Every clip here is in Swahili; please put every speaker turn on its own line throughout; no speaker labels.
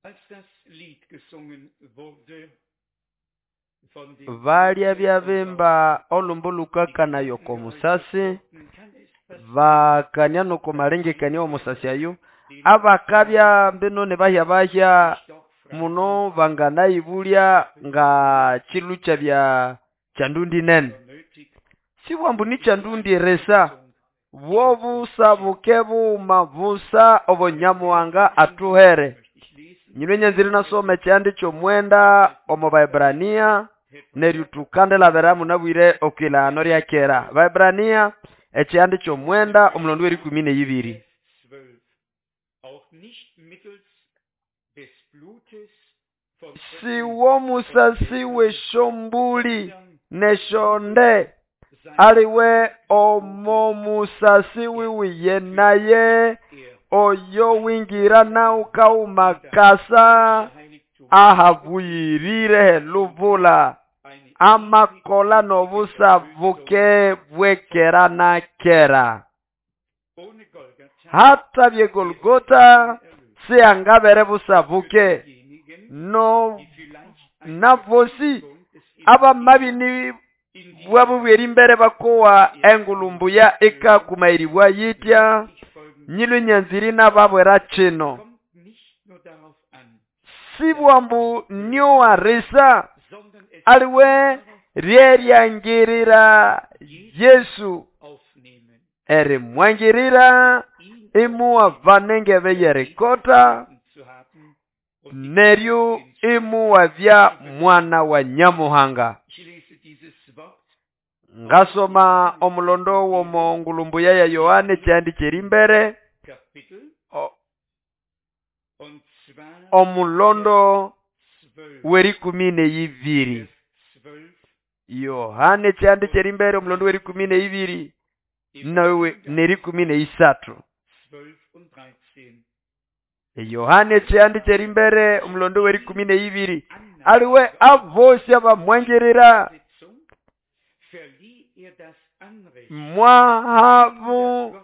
Valia vyavimba olumbulukakana yoko musasi vakanyano komalengekania omusasi ayo abakabya mbinone bahya muno vanganayibulya nga chilucha bya chandundi nene siwambu ni chandundi resa vovusa vukevu mavusa obonyamuwanga atuhere nyilwenye nziri nasome chandi chomwenda omo Vaebrania neryo tukandela beramu nabwire okilano lya kera. Vaebrania ekyandi kyomwenda omulondo weri 12. Siwo musasi weshombuli neshonde aliwe omo musasi wiwiye naye oyo wingira na ukaumakasa ahavuyirire luvula amakola novusa vuke bwekera na kera hata bye Golgota si angabere busa vuke no navosi aba mabini bwabu bweri mbere bakowa engulumbu ya eka kumairibwa yitya nyilu nyanziri na babwera chino sibwambu nyo arisa aliwe ryeryangirira Yesu eri mwangirira imu avanenge beyerikota neryu imu wavya mwana wa Nyamuhanga. Ngasoma omulondo womo ngulumbu ya Yohane cyandi kirimbere omulondo weri 12. Yohane cyandi kirimbere omulondo weri 12 nawe neri 13. Yohane cyandi kirimbere omulondo weri 12 aliwe avosi abamwengerera mwahavu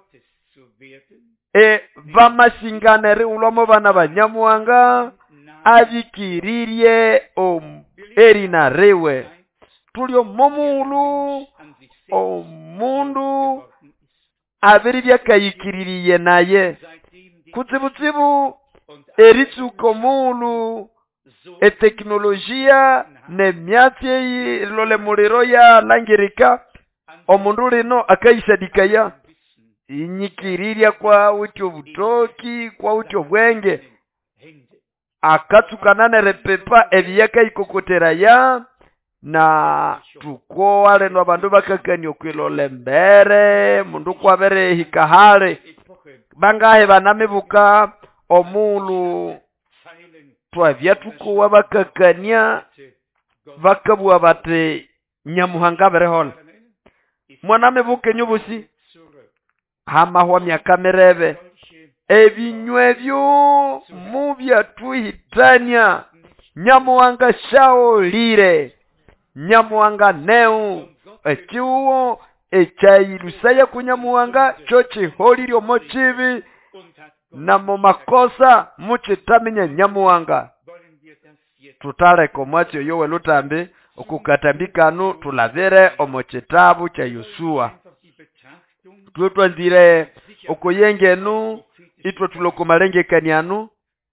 vamashinganeri ulomo bana banyamuwanga avikiririe erina rewe tulio momulu omundu abiri byakayikiririye naye kutsibutsibu eritsuko mulu eteknolojia ne myatye lole muliro ya langirika omundu lino akayisadikaya inyikiriria kwa utyo butoki kwa utyo bwenge akatukana repepa ebiyaka ikokotera ya na tuko wale no bandu bakakani okwilole mbere mundu kwabere hikahale bangahe banamebuka omulu twavya tuko wabakakania bakabwa bate Nyamuhanga berehola mwanamebuke nyubusi hamahwa myaka merebe ebinywebyo mubya tuhitania Nyamuhanga shaolire Nyamuhanga neu ekiwo echayilusaya kunyamuhanga chochi holiryo mochivi na mumakosa muchitamenya Nyamuhanga tutale komwatyo yowe lutambi okukatambikanu tulavire omochitabu cha Yosua tutwanzire okoyengenu itwa tulokomalengekanianu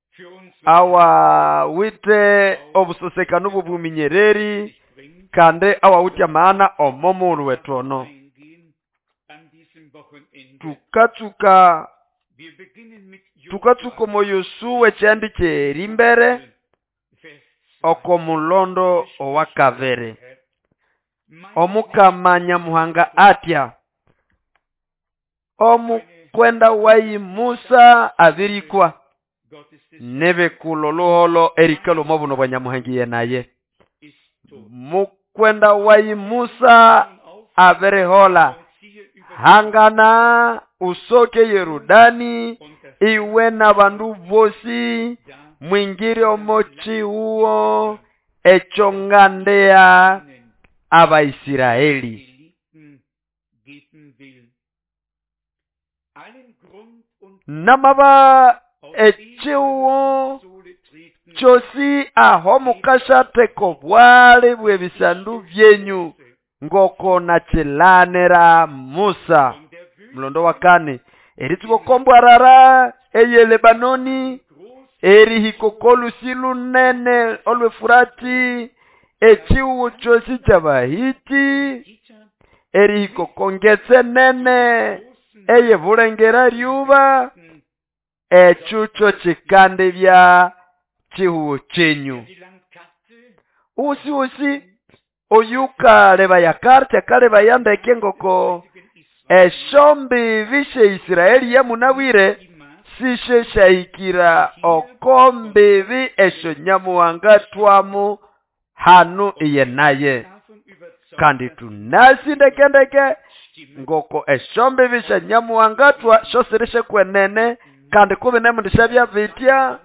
awa wite obusosekanu bubuminyereri kande awa utya maana omomulu wetono tukatuka mo Yosua cyandi kyerimbere okomulondo owakavere omukama Nyamuhanga atya omukwenda wayi Musa avirikwa nebe kuloluholo erikalo mabuno bwa Nyamuhangiye naye mukwenda wayi Musa averehola hangana usoke Yerudani iwe na bandu vosi mwingire omochi uo echongandea Abaisiraeli namaba echiwo chosi aho mukashateko bwale bwebisandu byenyu ngoko na chilanera Musa. Mlondo wa kane eritukokombwarara eye Lebanoni erihikokolu silu nene olwe Furati echiwu chosi chabahiti erihikokongetse nene eye vulengera ryuba echucho chikande bya chihuo chenyu. Usi oyuka leba ya karte kaleba yandeke ngoko eshombi vishe Israeli ya munawire sishe shaikira okombivi esho nyamuwanga twamu hanu iye naye. Kandi tunasi ndeke ngoko eshombi vishe nyamuwanga twa shosirishe kwenene kandi kubine mundisha bya vitya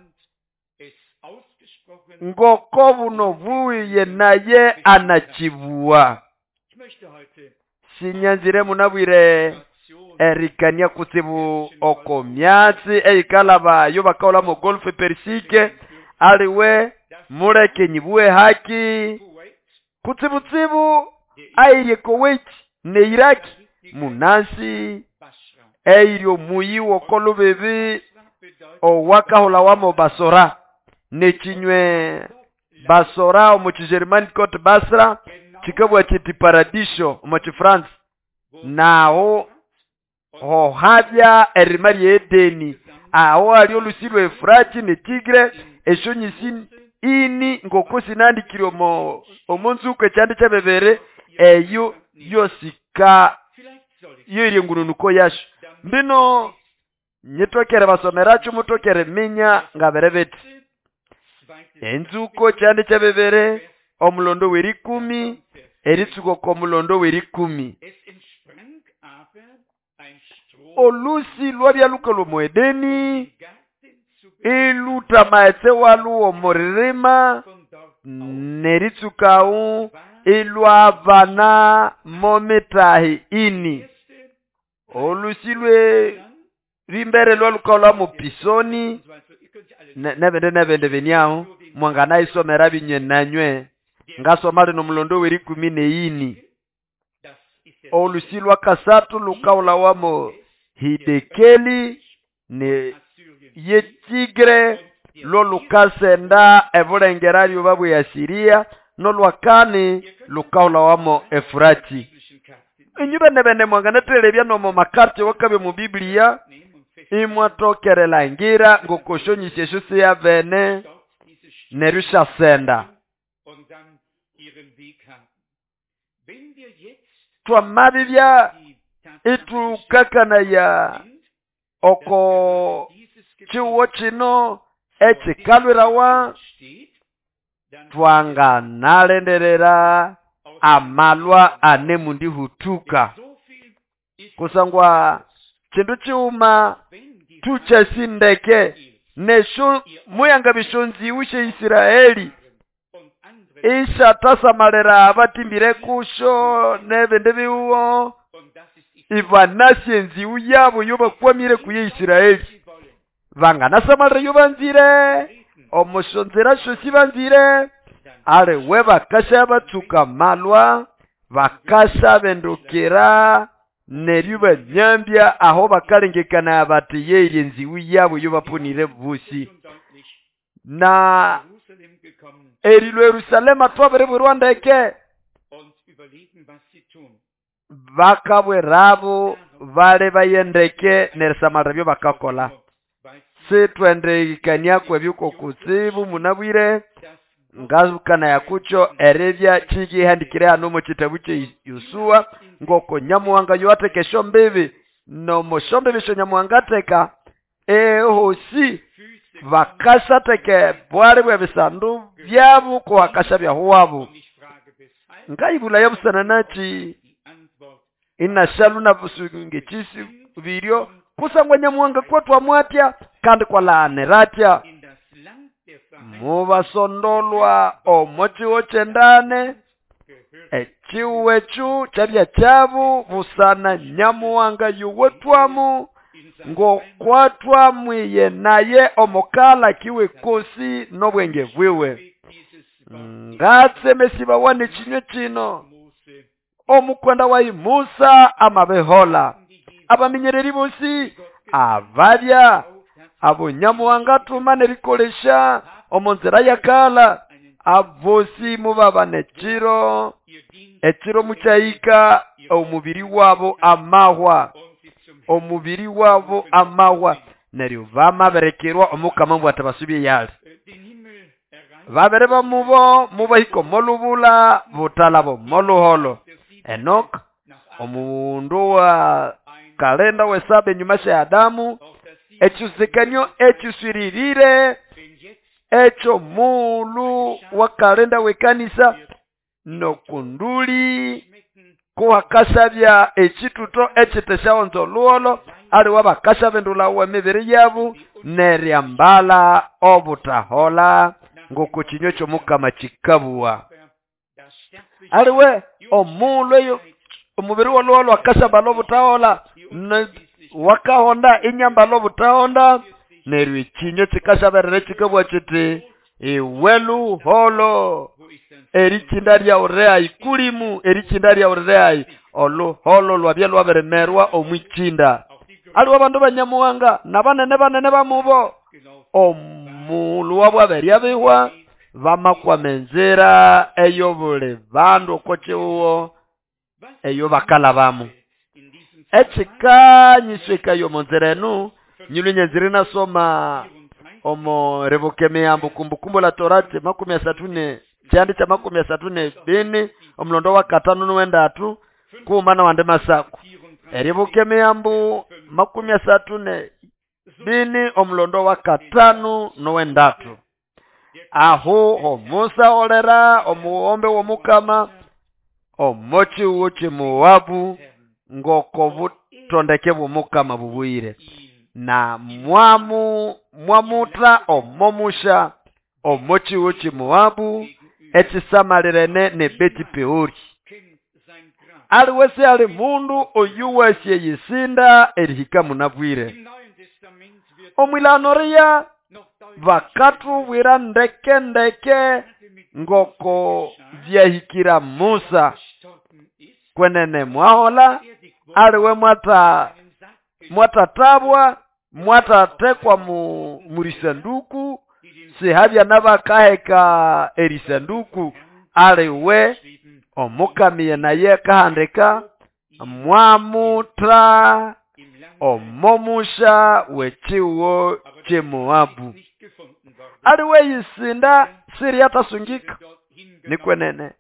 ngoko buno buye naye anachibua. Sinyanzire munabwire erikania kutsibu oko myatsi eikalaba yobakaola mu golf persike aliwe mureke nyibue haki kutsibu airie Kuwait ne Iraki munasi eirio muyi wokolo bebe o wakahola wamo Basora ne chinywe Basora omu German Cote Basra chikabwa chiti Paradisho omu France nao hohabya erimari Edeni aho ali olusiru Efurati ne Tigre eshonyisi ini ngokosi nandikiro omonzuko cyande cyabebere eyo yosika yiri ngununuko yasho mbino nyitokere basomeracho mutokere minya ngaberebeti enzuko cyande cyabebere omulondo weri 10 eritsuko ko mulondo weri 10 olusi lwabya lukolo mu Edeni iluta maetse walu omoririma neritsukau ilwavana mometahi ini olusi lwe rimbere lwalukolo mu Pisoni nebende benyaho mwangana isomera binyenanywe ngasomali no mulondo weri 10 olusi lwa kasatu lukaula wamo Hidekeli ne ye Tigre lo lukasenda evulengerario babu ya Siria no lwakani lukaula wamo Efurati. Inyube nebende mwangana telebya no mu makarte wakabe mu Biblia imwatokere langira ngokoshonyishe shuse ya bene nerusha senda twa mabibya itu kakana ya oko chiwo chino echikalwirawa twanga nalenderera amalwa ane mundi hutuka kusangwa chindu chiuma tuchesindeke nesho muyanga bishonzi ushe Israeli isha tasamalera abatimbire kusho nebende biwo ivanasyenzi uyabo yoba kwamire kuye Israeli vanga nasamalera yobanzire omushonzera shosi banzire ale weba kasha batuka malwa bakasha bendokera neryuba nyambya aho bakalengekana abati yeyenzi uyabo yobapunire busi na erilwe Yerusalema twabere Rwanda eke bakabwe rabo vale bayendeke nersamara byo bakakola se twendekania kwa byuko kuzibu munabwire ngazukana yakucho erevya chigi handikire hano mu kitabu cye Yosua ngoko nyamuwanga yoatekesho mbibi no moshombe bisho nyamuwanga teka hosi vakasha teke bwari bwe bisandu byabu ko akasha bya huwabu ngaibula yabusana nachi inashalu na busunge chisi video kusangwa nyamuwanga kwa twamwatya kandi kwa laaneratya mubasondolwa omochi wochendane echiwechu chabya chabu busana nyamuwanga yuwetwamu ngokwatwa mwiye naye omukala kiwe kosi nobwenge bwiwe. Ngatsemesiba wane chinyo chino omukwenda wa Musa amabehola abaminyereri bosi abalya abonyamuhanga atuma nerikolesha omonzera yakala abosi mubabane ekiro mukyayika omubiri wabo amahwa neryo bamaberekerwa omukama mbwata basubye yali babere bamubo mubahiko molubula butalabo moluholo. Enoch omundu wa kalenda wesaba enyuma sha Adamu ekyusikanyo ekyusiririre ekyo mulu wa kalenda wekanisa nokunduli kuhakashabya ekituto ekiteshaonzo luolo aliwa bakashabendula wemibiri yabu neryambala obutahola ngoko kinyo kyomukama kikabuwa. Aliwe omulu eyo omubiri woluolo akashabala obutahola wakahonda inyambala obutahonda neryo ekinyo kikashaberere kikabuwa kiti iwelu holo erichinda lya ureai kulimu erichinda lya ureai oluholo lwabya lwaberemerwa omwichinda. Aliwo abandu banyamuhanga nabanene bamubo omulu wabwaberya bihwa bamakwamenzera eyo buli bandu okochiwo eyo bakalabamu ekikanyisweka yomonzerenu nyulunyenzire nasoma omo revokemeyambu kumbukumbu la Torati 34 chandi cha 32 omlondo wa 5 kuumana wande masaku revokemeyambu 32 omlondo wa 5 aho Musa olera omuombe womukama omochi uchi Moabu ngoko butondeke bumukama bubuire na mwamutra omomusha omochi uchi Moabu echisamalirene ne Beti Peori. Aliwese ali mundu oyuwesye yisinda erihika munabwire omwilanoria vakatu wira ndeke ngoko vyahikira Musa kwenene mwahola aliwe mwatatabwa mwatatekwa murisanduku sihabya nabakaheka erisanduku aliwe omukamiye naye kahandika mwamutra omomusha wechiwo che Moabu. Aliwe yisinda siri yatasungika ni kwenene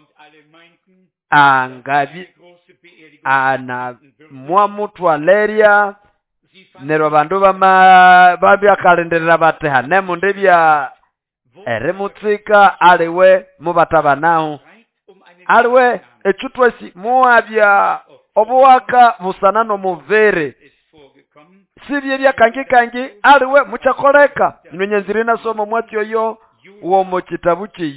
angabi ana mwamutu leria nero bandu babya kalenderera bateha nemunde bya eremutsika aliwe mubatabanaho aliwe echutwesi muabya obuwaka busanano muvere sibye bya kangi aliwe muchakoleka nyenyenzire nasoma mwatyo yo uwo mu kitabu kye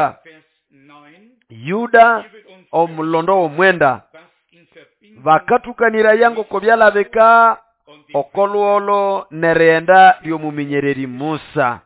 Yuda omulondo omwenda bakatukanira yango kobyalabeka okoluolo nerenda lyomuminyereri Musa.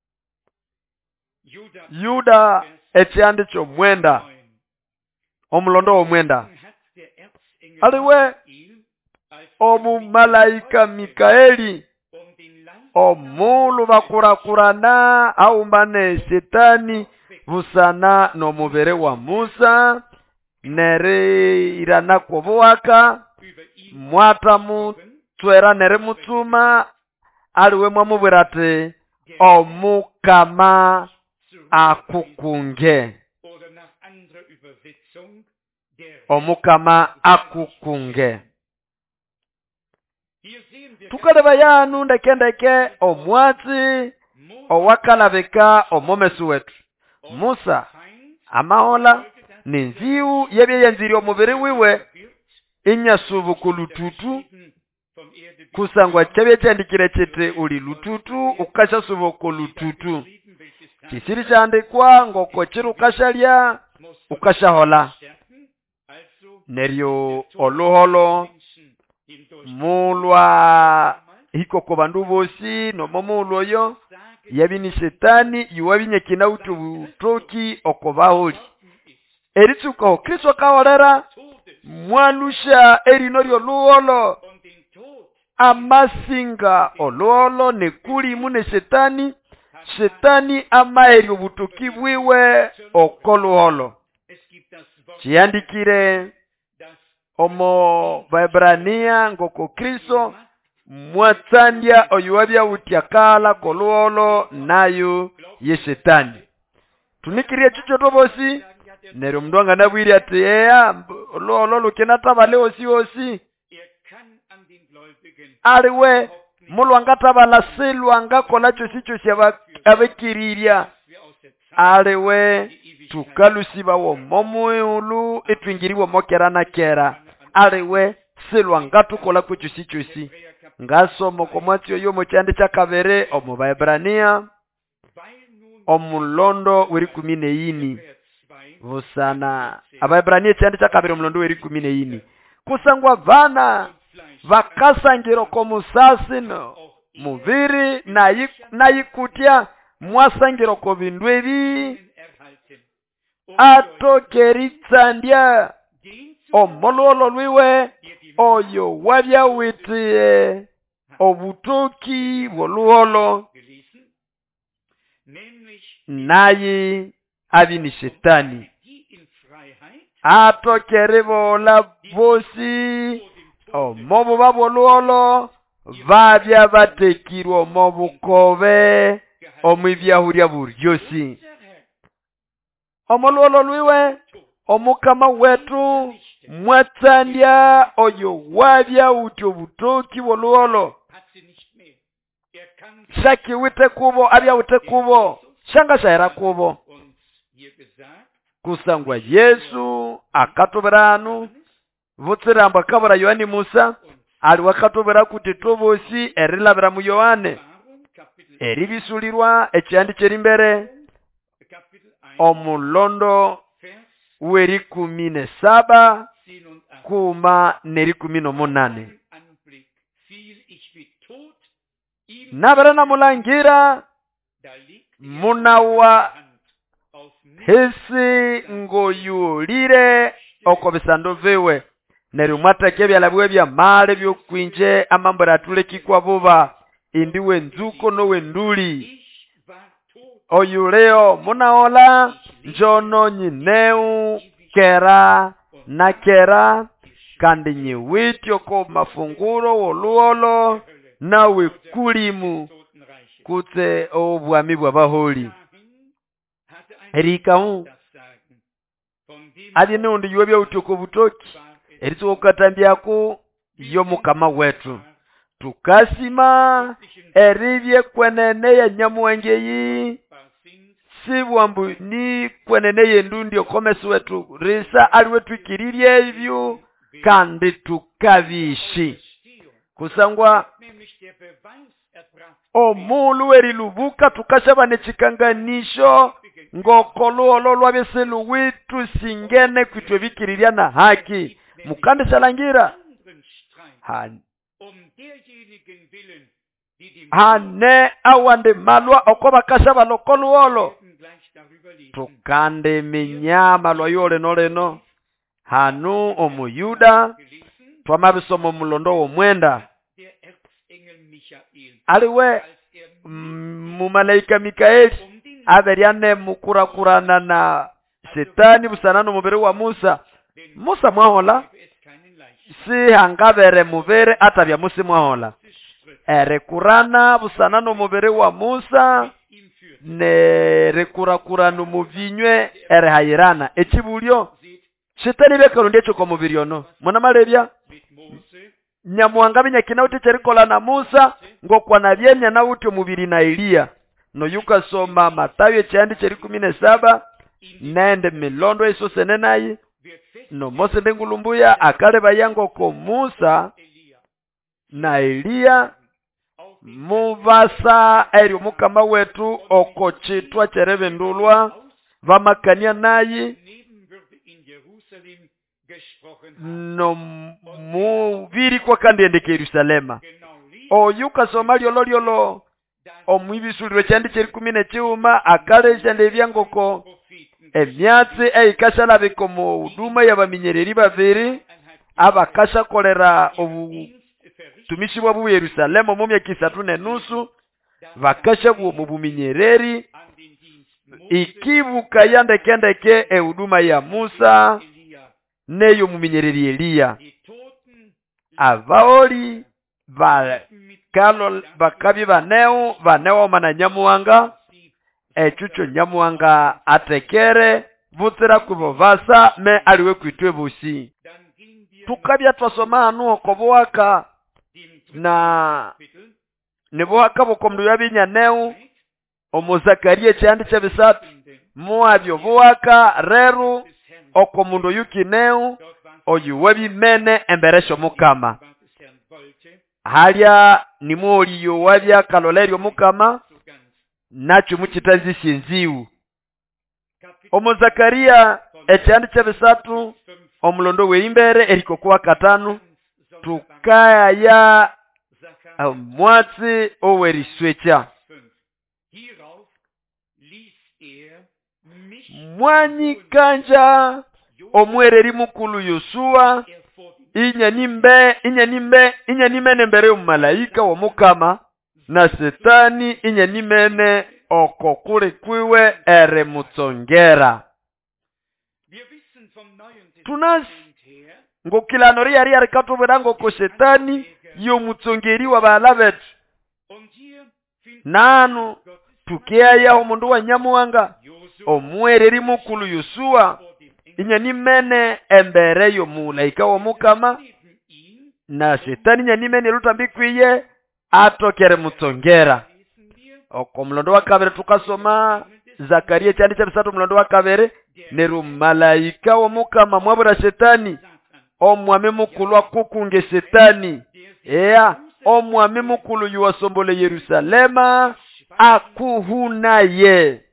Yuda ekyandi kyomwenda omulondo omwenda aliwe omumalaika Mikaeli omulu bakurakurana aumbane setani busana nomubere wa Musa nere irana kwobuwaka mwatamu twera nere mutuma aliwe mwamubwira ati omukama akukunge akukunge. Tukaleba yanu ndeke omwati owakalabeka omomesu wetu Musa amahola ninziu yebye yenziri omubiri wiwe inyasubu kulututu kusangwa chebye chandikire chete uli lututu ukasha subu kulututu kisiri chandikwa ngoko chiru kashalya ukashahola neryo oluholo mulwa hikoko bandu bosi nomo muloyo yabini setani yuwabinye kinautu butoki okobaholi eritsuko Kristo kaolera mwalusha erinorio luolo amasinga oluolo nekuli mune setani amaeri obutoki bwiwe okoluolo chiyandikire omo Waebrania ngoko Kristo mwatsandia oyuwabya utiakala koluolo nayo ye setani tunikirie chicho tobosi nero mndwanga nabwiri ati luolo lukenatabale osi aliwe mulwanga tabala silwanga kola chosicho abekiriria aliwe tukalusiba wo momulu etwingiriwo mokerana kera aliwe silwanga tukola kuchosichosi ngasomo komwatyo yomo cyande cyakabere omu Waebrania omulondo weri 14 busana Abaebrania cyande cyakabere omulondo weri 14 kusangwa vana vakasangiro komusasi no muviri nayikutia mwasangiro ko bindu ebi atokeritsandia omololo lwiwe oyo wabya witiye obutoki boluolo nayi abini setani atokeribola bosi omobu baboluolo babya batekirwa omobukobe omwibyahuria buryosi omoluolo lwiwe omukama wetu mwatsandia oyo wabya uti obutoki boluolo shaki wite kubo abya wite kubo shanga shaira kubo kusangwa Yesu akatoberanu vutsiramba kabura Yohani Musa ali wakatobera kuti tobosi erilabira mu Yohane eribisulirwa ekyandi kyerimbere omulondo weri 17 kuma neri 18 nabera na mulangira munawa hesi ngoyulire okobisando vewe neri mwatake byalabwe bya male byokwinje amambara tulekikwa buba indiwe nzuko nowe nduli oyuleo munaola njono nyineu kera na kera kandi nyiwityo ko mafunguro woluolo nawe kulimu kutse obwami bw'abaholi erikamu adi nundi yuwebya utyoko butoki eritso katambyako yo mukama wetu tukasima eribye kwenene ya nyamuwengeyi sibwambu ni kwenene yendundi okomesi wetu risa ali wetu ikiririe hivyo kandi tukavishi kusangwa omulu werilubuka tukashaba nechikanganisho ngokoluolo lwabeselu witu singene kwitwe bikiriria na haki mukande salangira hane awande malwa okoba kashaba lokoluolo tukande minyama lwayole noleno hanu omuyuda twamabisomo mulondo omwenda aliwe mumalaika Mikaeli aberiane mukurakurana na setani busanano mubere wa Musa mwahola si hangabere mubere atabya Musa mwahola erekurana busanano mubere wa Musa ne rekurakurana muvinywe erehayirana ekibulyo setani bekaronde cyo komubiri ono mwana malebya nyamuwanga binyakina uti cherikola na Musa ngokwa na byemya na uti omubiri na Eliya no yuka soma Matayo cyandi cheri 17 nende milondo eso senenayi no Mose ndengulumbuya akaleba yango ko Musa na Eliya muvasa eri mukama wetu okochitwa cherebe ndulwa vamakania nayi no muviri kwa kandi endeke Yerusalema oyuka Somalia loliolo omwibisuliro cyandi cyeri 11 akaleja ndebyangoko emyatsi eyikashala bikomo uduma y'abaminyereri babiri abakasha kolera obutumishi bwa Yerusalema mu myaka 3.5 bakasha mu buminyereri ikibuka yandekendeke ehuduma ya Musa neyo muminyereri Eliya avaoli bakabi baneo mana Nyamuhanga echucho Nyamuhanga atekere vutira kubovasa me aliwe kwitwe busi tukabya twasoma hanu okobuwaka na nibuwaka bukomdu yabinyaneu omuzakaria cyandi cyabisatu muabyo buwaka reru okomundo yukineu oyuwebi mene emberesho mukama halya nimuoliyo wabya kalolerio mukama nacho mukitazi sinziu omuzakaria ecyandi cyabisatu omulondo weimbere eriko kuwa 5 tukaya mwatsi oweriswecha mwanyi kanja omwereri mukulu Yosua inyanimene mbere umalaika wa mukama na setani inyanimene okokule kwiwe ere mutsongera tunas ngokilano yari arikatubrango ko setani yo mutsongeri wa balabet nanu tukeya omundu wa Nyamuhanga omwereri mukulu Yosua inyanimene embere yo mulaika wa mukama na setani inyanimene lutambikwiye atokere mutsongera okomlondo wa kabere tukasoma Zakaria cyandi cyabisatu mulondo wa kabere neru malaika wa mukama mwabura setani omwame mukulu akukunge setani omwame mukulu yuwasombole Yerusalema akuhunaye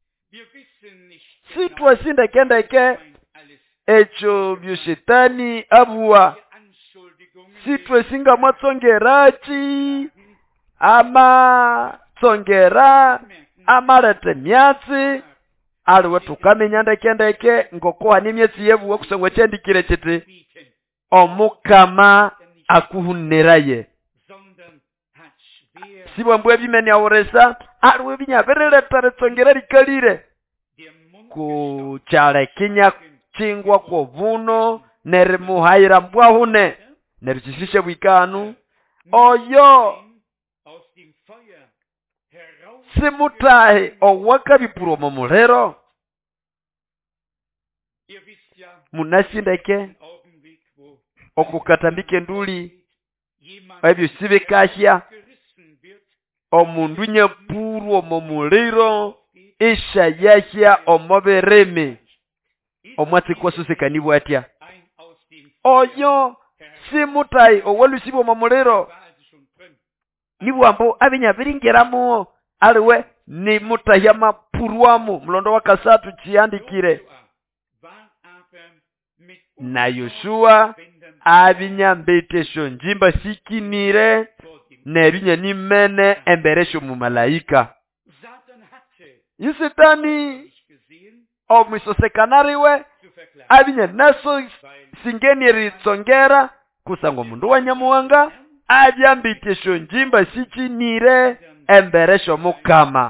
sitwa sindekendeke echo byo setani abuwa sitwe singa mwatsongerachi ama tsongera amarete myatsi aliwe tukamenya ndekendeke ngokoha nimyetsi yebuwe kusangwe cyandikire kiti omukama akuhuneraye sibwambwe bimenya oresa aliwe binyaberere tare tsongera likalire ku chale kinya chingwa ko vuno nerimuhaira mbwahune nerichishishe bwikanu oyo simutahe owaka bipuro mu mulero munashindeke okukatambike nduli ebyo sibekashya omundu nyapuru mu muliro ishayashya omobereme omwatsi kwasusekani bwatya oyo simutai owalusibo mu muliro nibwambo abinyabiringeramu aliwe ni mutaya mapurwamu mulondo wa kasatu chiyandikire na Yoshua abinyambetesho njimba sikinire nebinya nimene emberesho mu malaika Yisitani omwisosekanariwe abinya naso singeni ritsongera kusango mundu wa Nyamuhanga abyambitesho njimba sikinire emberesho mukama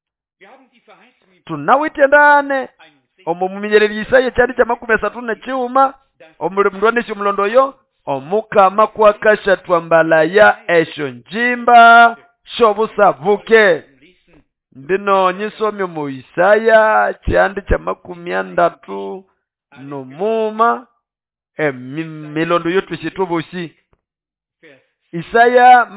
tunawitendane omuminyereri Isaya cyari cya 33 omulondonesho mulondoyo omukama kwakasha twambalaya esho njimba shobusavuke ndino nyisomye mu Isaya cyandi cya 30 nomuma milondo yotu shitubushi Isaya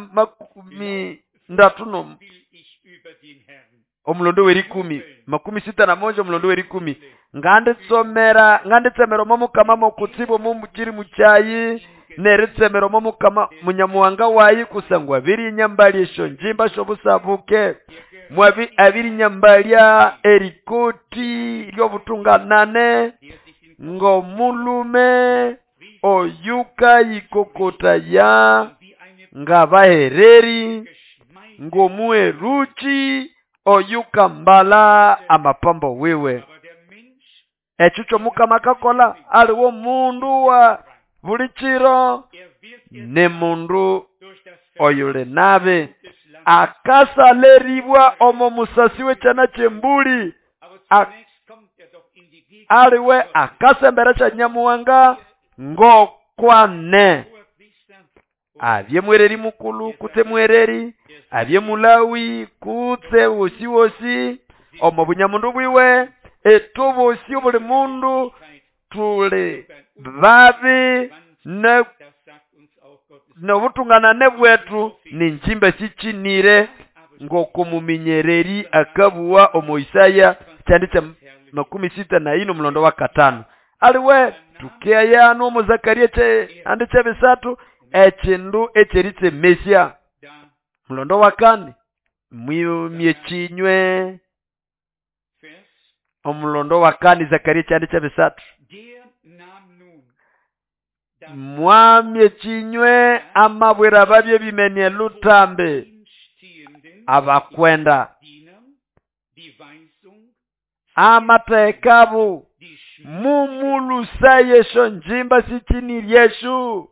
30 omulondo weri 10 61 omulondo weri 10 nganditsemera mu mukama mo kutsibo mu mukiri mucyayi neritsemera mu mukama munyamuhanga wayi kusangwa biri nyambali esho njimba shobusabuke mwabi abiri nyambalya erikoti lyo butunganane ngomulume oyuka ikokotaya ngabahereri ngomueruchi oyuka mbala amapambo wiwe. Echucho mukama kakola aliwo mundu wa bulichiro ne mundu oyule nabe akasaleribwa omo musasiwe chana chembuli aliwe akasemberesha nyamuwanga ngokwane. Avye mwereri mukulu kutse mwereri, avye mulawi kutse wosi omo bunyamundu bwiwe etobosi obuli mundu tuli babi n'obutunganane bwetu ninjimbe sichinire ngokumuminyereri akabuwa omo Isaya chanditse 64 mulondo wa 5. Aliwe tukeyano omo Zakaria anditse 3 echindu echeritse Mesia mulondo wa 4 myechinywe omulondo wa 4 Zakaria chanditse 3 mwamyechinywe amabwera babye bimenye lutambe abakwenda amatekabu mumulusa yesho njimba sichini yeshu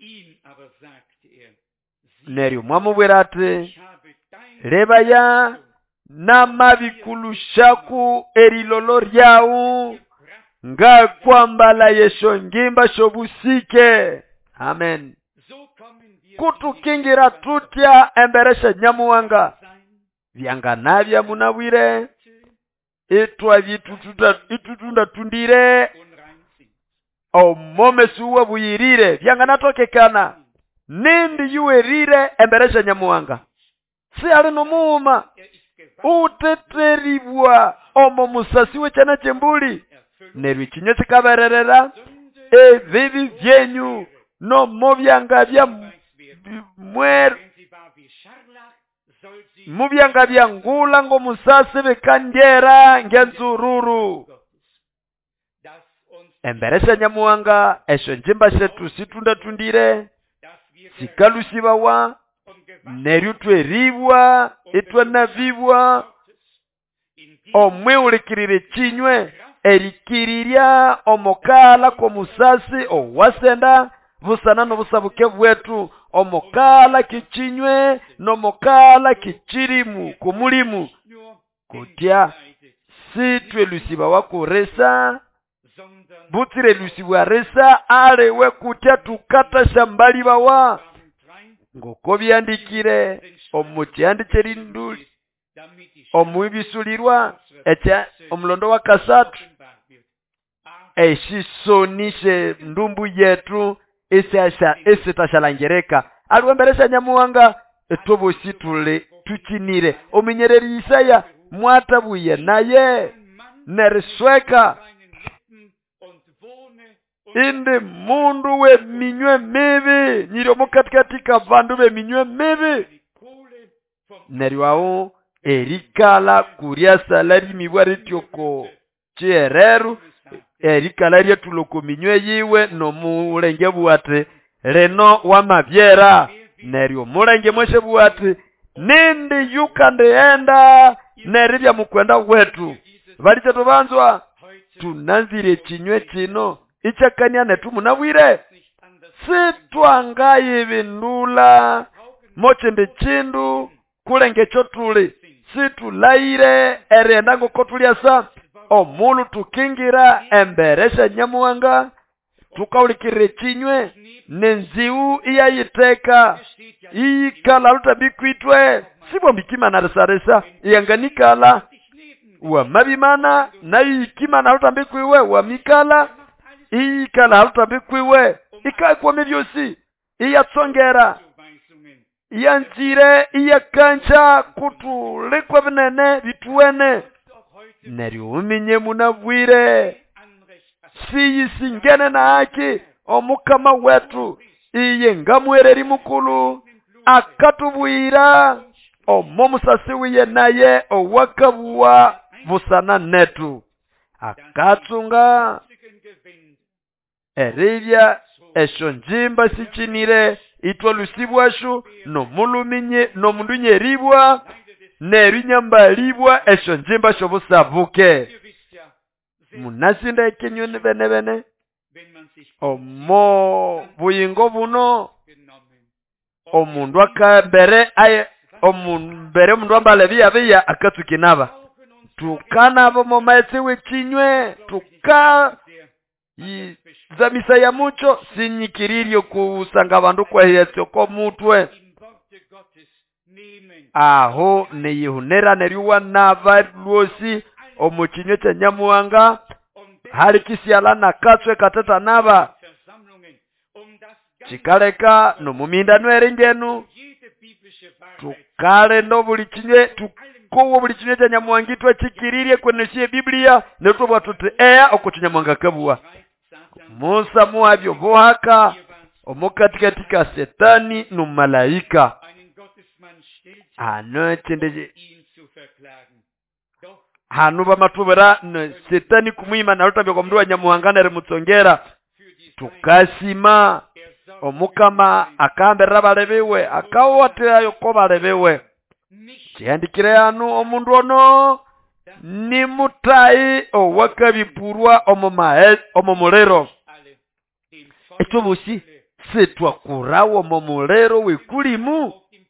neryo mwamubwera ati lebaya namabikulushaku erilolo ryau nga kwambala yesho ngimba shobusike. Amen. Kutukingira tutya emberesha nyamuwanga vyanganavya munabwire itwa itutunda tundire omomesuwa buyirire vyanganatokekana nindi yuwerire emberesha nyamuwanga si alino muuma uteteribwa omo musasiwe chana chembuli nerwi chinyo chikabererera evivi vyenyu no mobyanga bya mubyanga bya ngula ngo musasi bekandera ngenzururu emberesha nyamuwanga esho njimba shetu situnda tundire sikalusibawa neryo tweribwa etwa navibwa omwe ulikirire chinywe erikirirya omokala ko musasi owasenda busana no busabuke bwetu omokala kichinywe no mokala kichirimu kumulimu kutya sitwe lusiba wakuresa butire lusiba resa alewe kutya tukata shambali bawa ngoko byandikire omutyandikeri nduli omubisulirwa echa omulondo wa 3 eshisonishe ndumbu yetu esitashalangereka aliwemberesha nyamuwanga etobosi tule tuchinire ominyereri Isaya mwatabuye naye nerisweka indi mundu we minywe mibi nyiri omukatika bandu be minywe mibi neriwao erikala kuria salari mibwari tyoko chiereru erikala ryetuloko minywe yiwe no mulenge buwate reno wamabyera neryo mulenge mweshe buwate nindi yukandeenda neribya mukwenda wetu balicha tubanzwa tunanzire chinywe chino ichakania netu munabwire sitwangaye bindula mochende chindu kulenge chotuli situlaire erenda ngokotuliasa omulu tukingira emberesha nyamuwanga tukaulikire chinywe nenziu iyayiteka iyikala lutabikwitwe sibo mbikima na resaresa iyanganikala wa mabimana na iyikima lutabikwiwe wa mikala iyikala lutabikwiwe ikakwa mibyosi iyatsongera iyanzire iyakancha kutulikwa binene bituwene neryo uminye munabwire siyisingene na haki omukama wetu iye ngamwereri mukulu akatubwira omomusasi wiye naye owakabuwa busana netu akatsunga eribya esho njimba sichinire itwa lusibwashu nomuluminye nomundu nyeribwa nerinyambalibwa esho njimba shobusabuke. Munasinda ekinyoni bene omo buyingo buno omundu akambere omumbere omundu ambale biya akatukinaba tukanabo mu maitsi wekinywe zamisa ya mucho sinyikiririo kusanga bandu kwa hietyo ko mutwe aho neyihunera neriwa nabalwosi omukinywe kya Nyamuhanga hali kisiala na katswe katata naba chikaleka no mumindano eringenu tukale ndo bulikinye tukowo bulikinye kya Nyamuhanga twachikiririe kwenesie Biblia neto bwatuti okuti Nyamuhanga kabua Musa muabyo bohaka omukatika Setani no malaika anotendeje hanu bamatubera Setani kumwima na rutabyo kwa mndu wa Nyamuhanga nere mutsongera tukasima omukama akambera balebewe akawate ayo ko balebewe kiandikire hanu omundu ono ni mutai owakabipurwa omomulero etubusi setwa kurawo omomulero wekulimu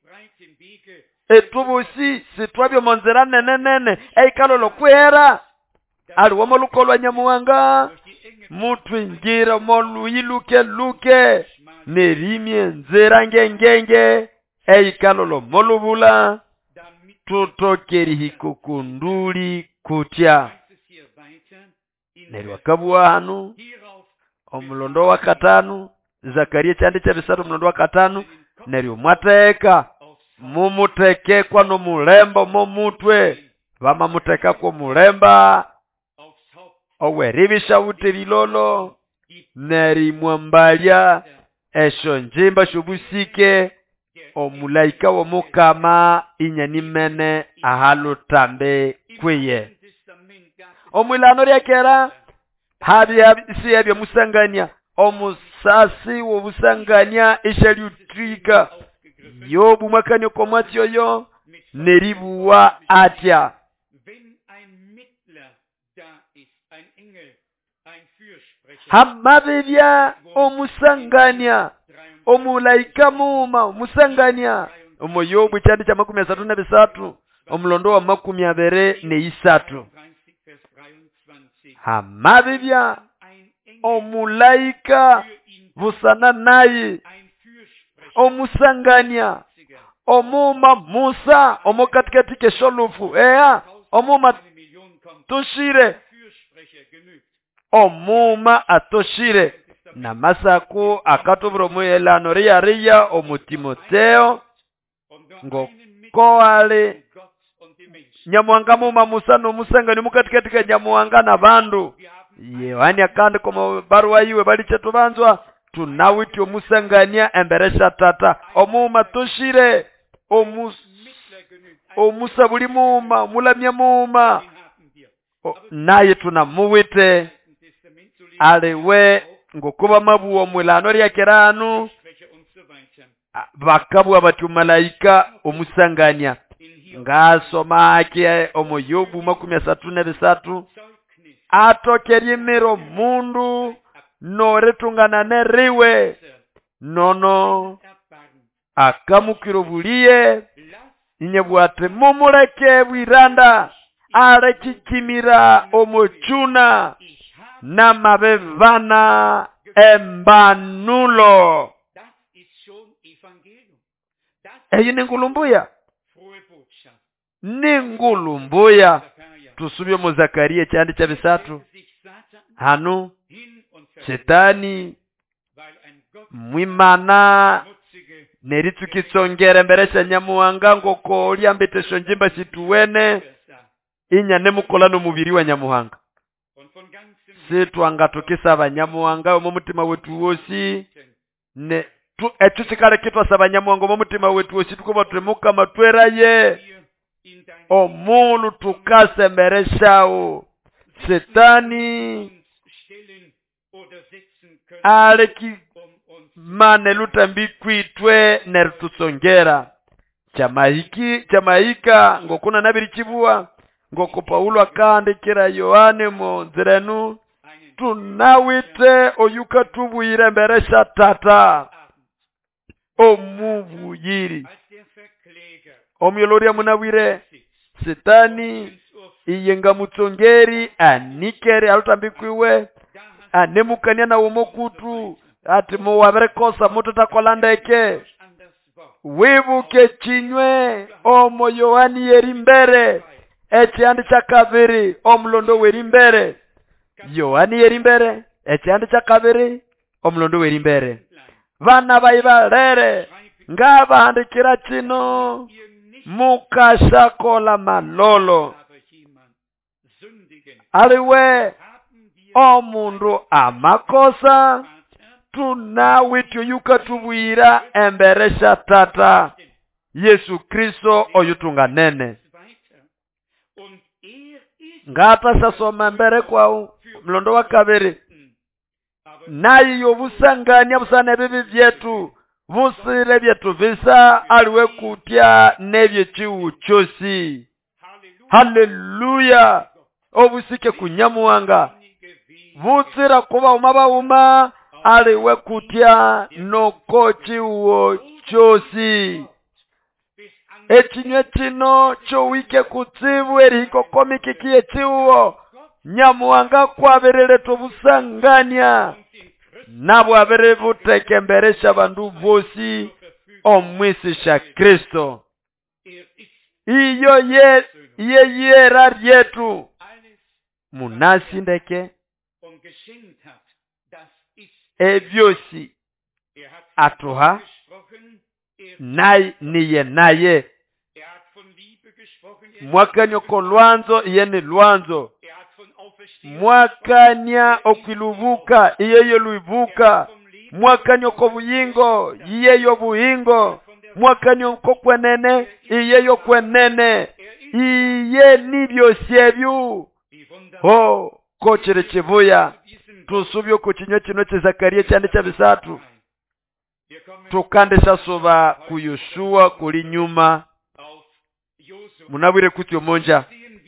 etubusi setwabyo monzera nenenene eikalolo kwera aliwo molukolwa Nyamuhanga mutu ingira luke nerimye nzera ngengenge eikalolo molubula tutokeri hikukunduli kutya neriwakabua hanu omulondo wa 5 Zakaria chandi cha 3 omulondo wa 5 neriumwateka mumutekekwa no mulembo momutwe bamamuteka kwa mulemba oweribisha utililolo nerimwambalya esho njimba shubusike omulaika wo mukama inyanimene ahalutambe kwiye omulano lyakera habi siyabya musanganya omusasi wo busanganya ishaliutrika Yobu mwakani kwa mwati yoyo neribuwa atya hamabibya omusanganya omulaika muma omusanganya omo Yobu chandi cha 33 omulondo wa 23 hamabibya omulaika busana nayi omusanganya omuma Musa omukatikati kesholufu omuma toshire omuma atoshire na masaku akatubro mwelano riya omutimoteo ngokoale Nyamuhanga muma Musa no musanganya mukatikati ka Nyamuhanga na bandu Yohani akandi kwa barua iwe bali chetu banzwa tunawiti omusanganya emberesha tata omuma toshire omusa buli muma mulamya muma naye tunamuwite aliwe ngokuba mabu omulano lyakeranu bakabu abatu malaika omusanganya ngasoma ake omo Yobu 33 atokerimiro mundu noretungana neriwe nono akamukirobuliye inyebwate mumuleke bwiranda arekikimira omochuna namabevana embanulo eyi ningulumbuya tusubye mu Zakaria chandi cha 3 hanu Setani mwimana neritukitsongera mberesha Nyamuhanga ngoko lyambetesho njimba situwene inyane mukolano mubiri wa Nyamuhanga sitwanga tukisaba Nyamuhanga omu mutima wetu wosi ne etusikale kitwa saba Nyamuhanga omu mutima wetu wosi tukuba turemuka matweraye omulu tukasembereshao Setani aleki mane lutambi kwitwe nerutusongera chamaika ngokuna nabiri chibua ngoko Paulo akandikira Yohane mu nzirenu tunawite oyuka tubuyire mbere shatata omuvuyiri omyoloria munawire Satani iyenga mutsongeri anikeri alutambikwiwe anemukania na umokutu ati muwavere kosa mutatakolandeke wibuke chinywe omo Yohani yeri mbere echiandi chakaviri omlondo weri mbere Yohani yeri mbere echiandi chakaviri omlondo weri mbere vana vaivalere ngavahandikira chino mukashakola malolo aliwe omundu amakosa tunawityo yukatubwira embere shatata Yesu Kristo oyutunga nene ngata sasoma mbere kwa mlondo wa kabiri nayi yobusangania busana bibi vyetu busire vyetu visa aliwe kutya nevye chiwu chosi. Haleluya. Obusike kunyamuwanga butsira kuba uma aliwe kutya noko chiwu chosi. Echinywe chino chowike kutsibu eriko komikikie chiwo nyamuwanga kwaberere tobusangania nabo abere butekemberesha bandu bosi omwisisha Kristo. Iyo yera ryetu munasi ndeke ebyosi atuha naye mwakanya kolwanzo yene lwanzo mwakanya okwilubuka iyeyo luibuka mwakanya okobuyingo iyeyo buyingo mwakanya okokwenene iyeyo kwenene iye nibyosi ebyu kochere chivuya tusubyo ku kinywa kino kya Zakariya cyane cya bisatu tukandesha soba ku Yoshua kuli nyuma munabwire kutyo monja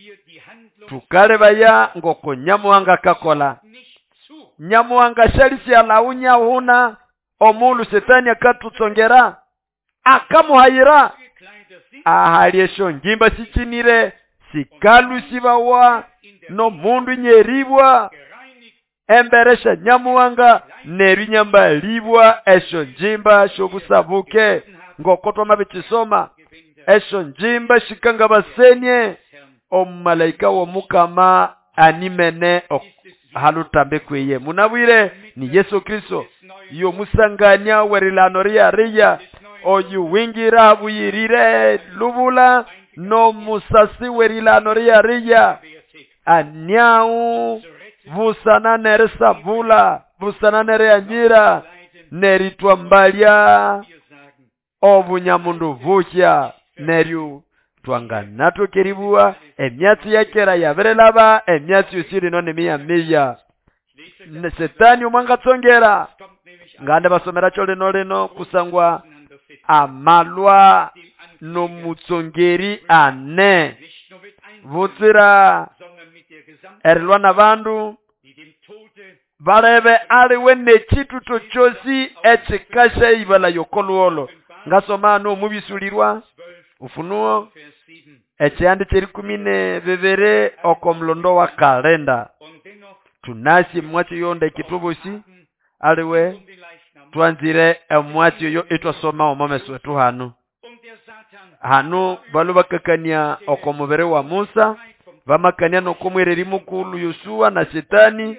tukalebaya ngoko nyamuwanga kakola nyamuwanga shalisi alaunya huna omulu Satani akatutsongera akamuhayira ahaliesho njimba sichinire sikalu sibawa no mundu nyeribwa emberesha nyamuwanga nerinyamba libwa esho njimba shobusabuke ngokoto mabichisoma esho njimba shikanga basenye omalaika wa mukama animene halutambe kweye munabwire ni Yesu Kristo yo musanganya werilano riya oyu wingira buyirire lubula no musasi werilano riya anyau busana neresa bula busana nereanyira neritwa mbalia obunyamundu vuchya neryu twanganato keribua emyatsi yakera yaberelaba emyatsi usiri none miya Satani umanga tsongera ngande basomera chole noleno kusangwa amalwa no mutsongeri ane vutsira erlwa na bandu barebe aliwe nechitu tochosi echikasha ibala yokoluolo ngasoma no mubisulirwa Ufunuo echiandi cheri 14 okomlondo wa kalenda tunasi mwati yonde kitubusi aliwe tuanzire mwati yo itosoma omameswetu hanu balu bakakania okomubere wa Musa bamakania nokomwereri mukulu Yoshua na Satani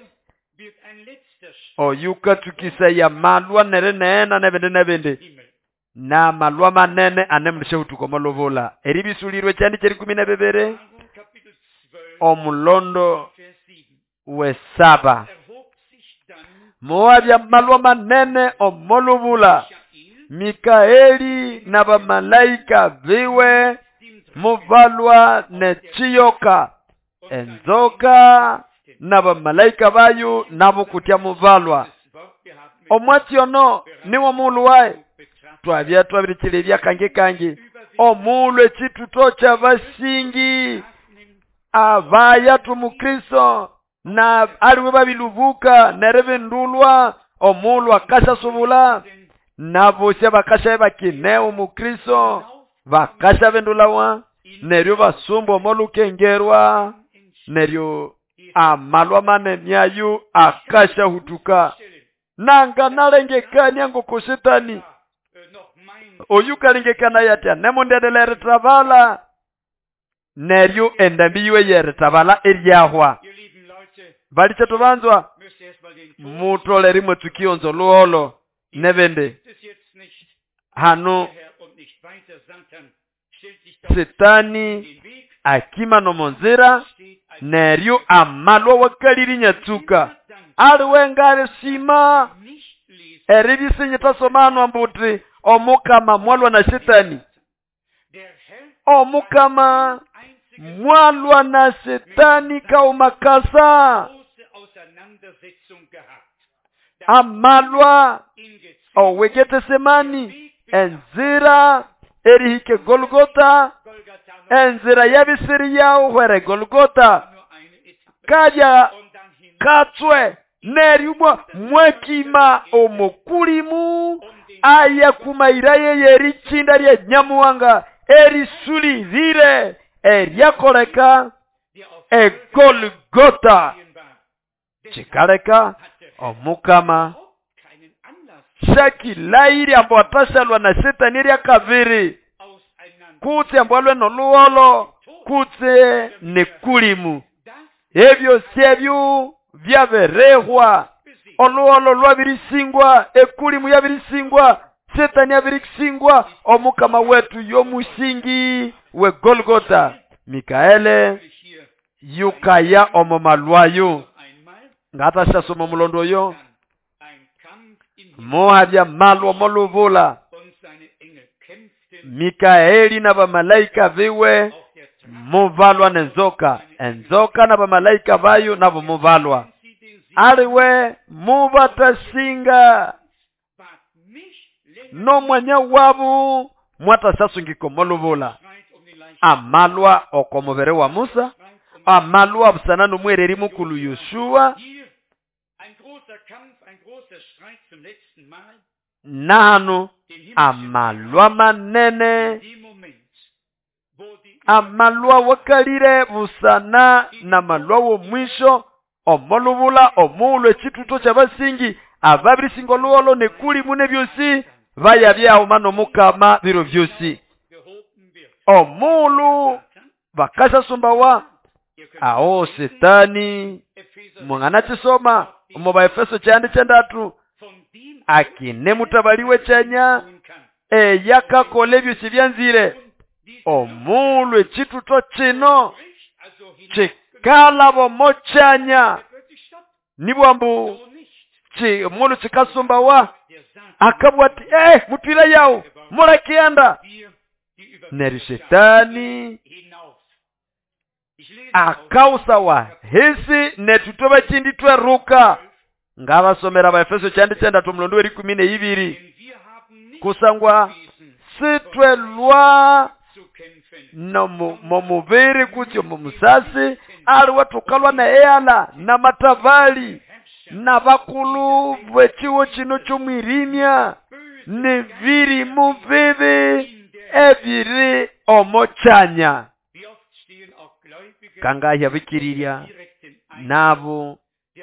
oyuka tukisa ya malwa nerenena nebende na malwa manene anemlishe utukomalovola eribisulirwe cyane cyeri 12 omulondo we 7 moabya malwa manene omolovula Mikaeli na bamalaika viwe muvalwa nechiyoka enzoka n'abamalayika bayo nabo kutya muvalwa. Omwati ono niwo mulu wae twabya twabirikiribya kangi omulu ekituto ky'abasingi abaya tumukristo na aliwe babiluvuka nerebendulwa omulu akashasubula nabosya bakasha bakineo mukristo bakasha bendulawa neryo basumba omolukengerwa neryo amalwa manene ayo akasha hutuka nanga nalengekania ngoko shetani oyukalengekana yatya nemundedelere travala neryo endambiwe yere travala eryahwa balicha tubanzwa mutolere mwetukionzo luolo nebende hano Satani akima no monzira neryo amalwa wakaliri nyatsuka aliwengale sima eribisinye somano ambuti omukama mwalwa na Shetani omukama mwalwa na Shetani kaumakasa amalwa owegete semani enzira erihike Golgota enzira yabisiri yao where Golgota kaja katswe neribwa mwekima omukulimu aya kumairaye yerichinda lya nyamuwanga erisulivire eryakoleka Golgota chikaleka omukama shaki lairi ambo atashalwa na Shetani lya kaviri kutse ambalwe noluolo kutse nekulimu ebyo syebyo byaberehwa oluolo lwabirisingwa ekulimu yabirisingwa Shetani yabirisingwa omukama wetu yomusingi we Golgota Mikaele yukaya omomalwayo ngata shasoma mulondo yo mohabya malwa moluvula Mikaeli na bamalaika viwe muvalwa nenzoka enzoka na bamalaika bayo nabo muvalwa aliwe mubatasinga no mwanya wabu mwata sasungiko moluvula amalwa okomuvere wa Musa amalwa busanano mwereri mukulu Yoshua nano amalwa manene amalwa wakalire busana na malwa wo mwisho omolubula omulwe chituto chabasingi ababirisingo luolo nekuli mune byosi bayabyaho mano mukama biro byosi omulu bakasha sumbawa ao Shetani mwangana chisoma omoba Efeso chandi chandatu akine mutabaliwe chanya yakakole byosi byanzire omulwe chituto chino chikala bomochanya nibwambu omulu chikasumbawa akabwati mutwila yao murakienda neri Shetani akausawa hisi netutoba chindi tweruka ngabasomera ba Efeso chandi chenda tumlondo eri 12 kusangwa sitwelwa no mumubiri kutyo mumusasi ali watukalwa na eyala na matavali na bakulu bwechiwo chino chumwirimya ni viri muvivi ebiri omochanya kangaya bikiriria nabo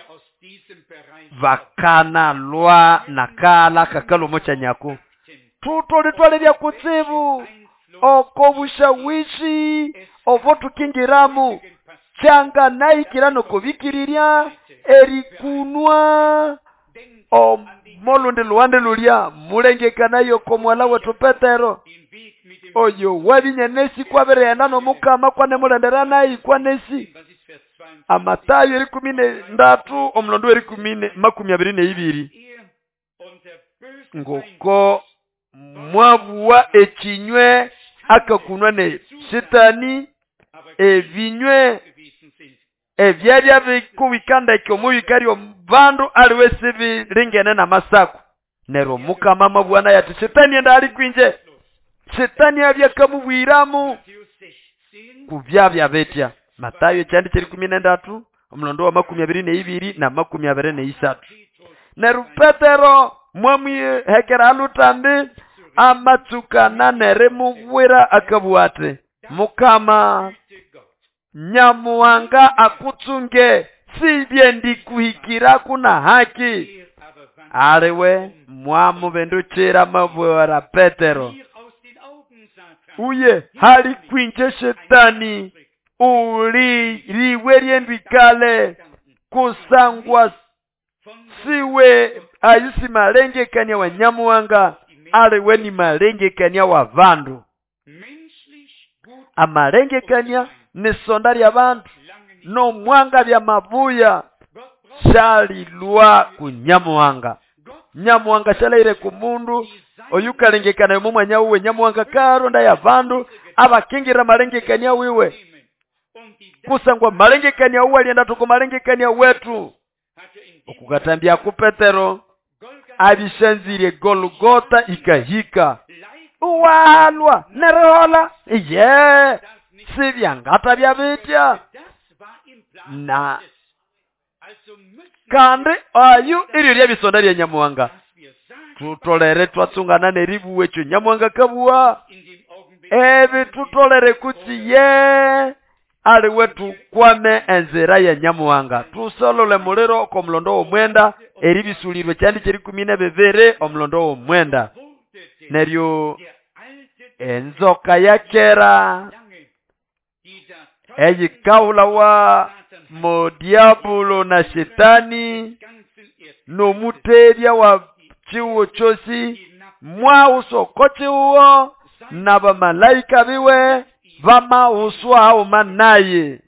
vakana lwa nakala kakalo mochanyako tutole bya kutsibu okobushawishi ovotu kingiramu changa naikirano kubikiriria erikunwa omolunde luwande lulia mulengekana yoko mwala wetu Petero oyo wabinyenesi kwa berenda no mukama kwa nemulenderana ikwa nesi Amatayo 13 omlondo 12 ngoko mwabuwa ekinywe akakunwa ne Shetani ebinywe ebyabya bikuwikanda ekyomuwikari omubandu aliwe sibilingene n'amasaku nero mukama mabwana yati shetani enda ali kwinje shetani abyakamubwiramu kubyabya betya Matayo ekyandi kyeri 13 omulondo wa 22 na 23 nero Petero mwamwihekera alutambi amatsukana neremubwira akabwate mukama Nyamuhanga akutsunge sibye ndikuhikira kuna haki aliwe mwamubenduchira mabwera Petero uye hali kwinje shetani liwe ryendwikale kusangwa siwe ayisi malengekania wa Nyamuhanga aliwe ni malengekania wa vandu amalengekania ni sondari ya bantu no mwanga vya mabuya shalilwa ku Nyamuhanga Nyamuhanga shalaire ku mundu oyukalengekana yomo mwanya uwe Nyamuhanga karonda ya vandu abakingira malengekania wiwe kusangwa malengekania uwe alienda toko malengekania wetu okukatambia ku Petero abishanzire Golgota ikahika uwalwa nerola sibyangata byabitya na kandi ayu iri ryabisonda lya Nyamuhanga tutolere twatsungana neribu wecho Nyamuhanga kabuwa tutolere kuti ali wetu kwame enzera ya Nyamuhanga tusolole muliro ko mulondo omwenda eribisulirwe cyandi kiri 12 omulondo omwenda neryo enzoka yakera eyikaula wa modiabulo na shetani no muteria wa chiwo chosi mwa usokochi uo na bamalaika biwe vama uswa au manaye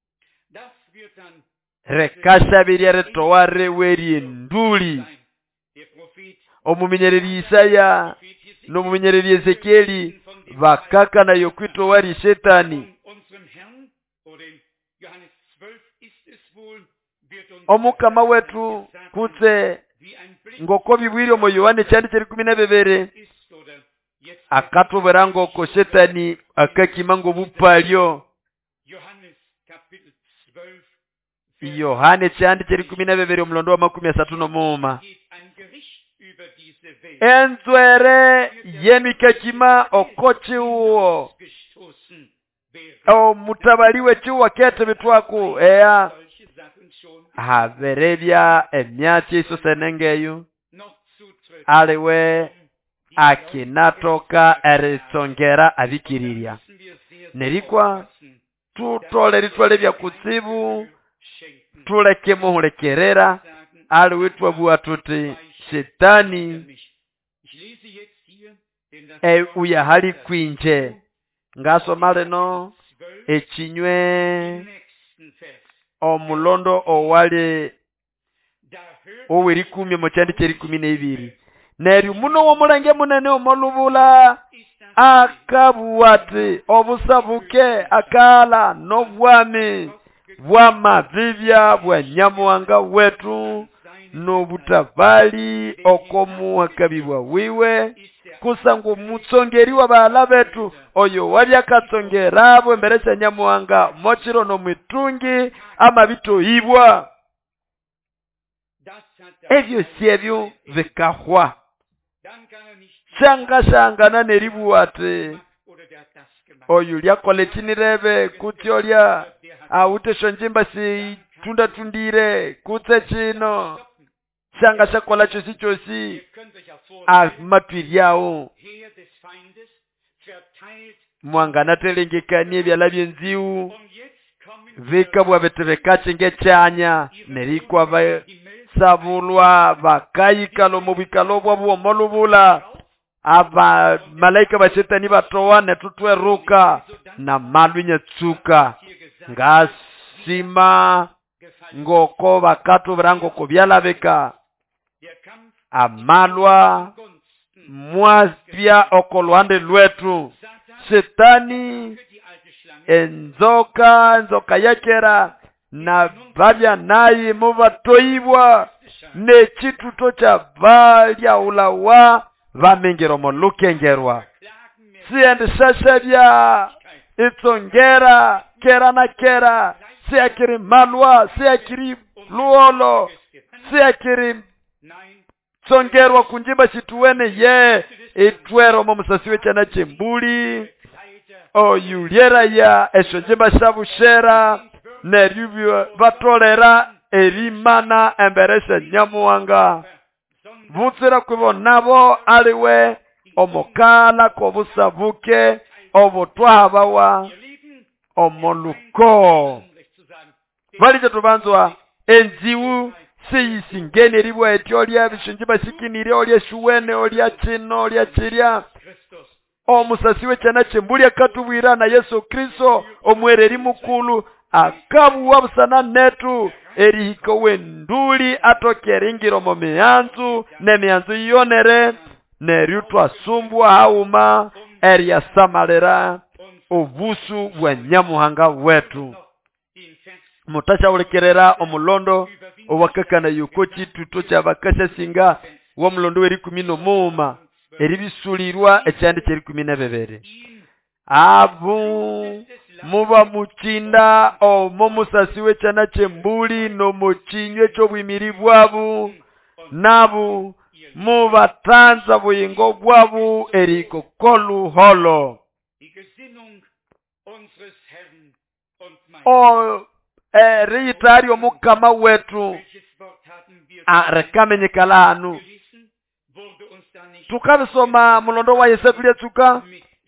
rekasha biriare toware weri nduli omumenyereri Isaya no mumenyereri Ezekieli bakaka na yokwito wari shetani omukama wetu kutse ngoko bibwiri omo Yohane cyandi cyeri 12 akatubera ngoko shetani akakimango bupalyo Yohane cyandi cyeri 12 omulondo wa 33 enzwere yemikakima okochi uo mutabaliwe chiwa kete bitwaku haverebya emyatsi iso senengeyu aliwe akinatoka erisongera abikiriria nerikwa tutole ritwale bya kutsibu tuleke muhulekerera aliwe twabua tuti shetani uya hali kwinje ngasomale no echinywe omulondo owale oweri 10 mochandi cheri 12 neri muno womulenge munene omolubula akabuwate obusabuke akala nobwami bwama vivya bwa Nyamuhanga wetu no butavali okomu akabibwa wiwe kusangu mutsongeri wa bala betu oyo wabya katsongerabo mbere cha Nyamuhanga mochiro no mitungi ama bitoibwa ebyo siebyo vikahwa shanga na neribuwate oyo lyakole chinirebe kutyolia awutesho njimba si tundire kutse chino shanga shakola chosi amatwiriao mwangana telengekanie byala byenziu vikabwa betebekache ngechanya nerikwa sabulwa bakayikalo mubikalo bwabo molubula aba malaika ba shetani batowane tutweruka na malwinya tsuka ngasima ngoko bakatu brango kubyalabeka amalwa mwazpia okolwande lwetu shetani enzoka yakera na babya nayi mubatoibwa nechituto cha valya ulawa vamengero molukengerwa siendi shashabya itsongera kera na kera siakiri malwa siakiri luolo siakiri tsongerwa kunjimba chituwene ye itwero momusasiwe chana chembuli oyuliera ya esho njimba shabushera neribyo batolera erimana emberesha nyamuwanga vutsira kwibonabo aliwe omokala kobusabuke obutwabawa omoluko valije tubanzwa enziwu siyisingene eribwa etyo olya bishunjiba sikinire olya shuwene olya chino olya chirya omusasiwe chana chembuli akatubwira na Yesu Kristo omwereri mukulu akabuwa busana netu erihiko wenduli atokeringiro mu miyanzu nemiyanzu yonere neryutwa sumbwa hauma eryasamalira obusu bwa nyamuhanga wetu mutashawulikerera omulondo owakakana yuko chituto cha bakasha singa wa mulondo weri 11 eribisulirwa ekyandi kyeri 12 abu muba muchinda omomusasiwe chana chembuli no muchinywe chobwimiri bwabu nabu muba tanza buyingo bwabu eriko kolu holo riyitari omukama wetu rekamenyekala hanu tukabisoma mulondo wa Yesu lyetsuka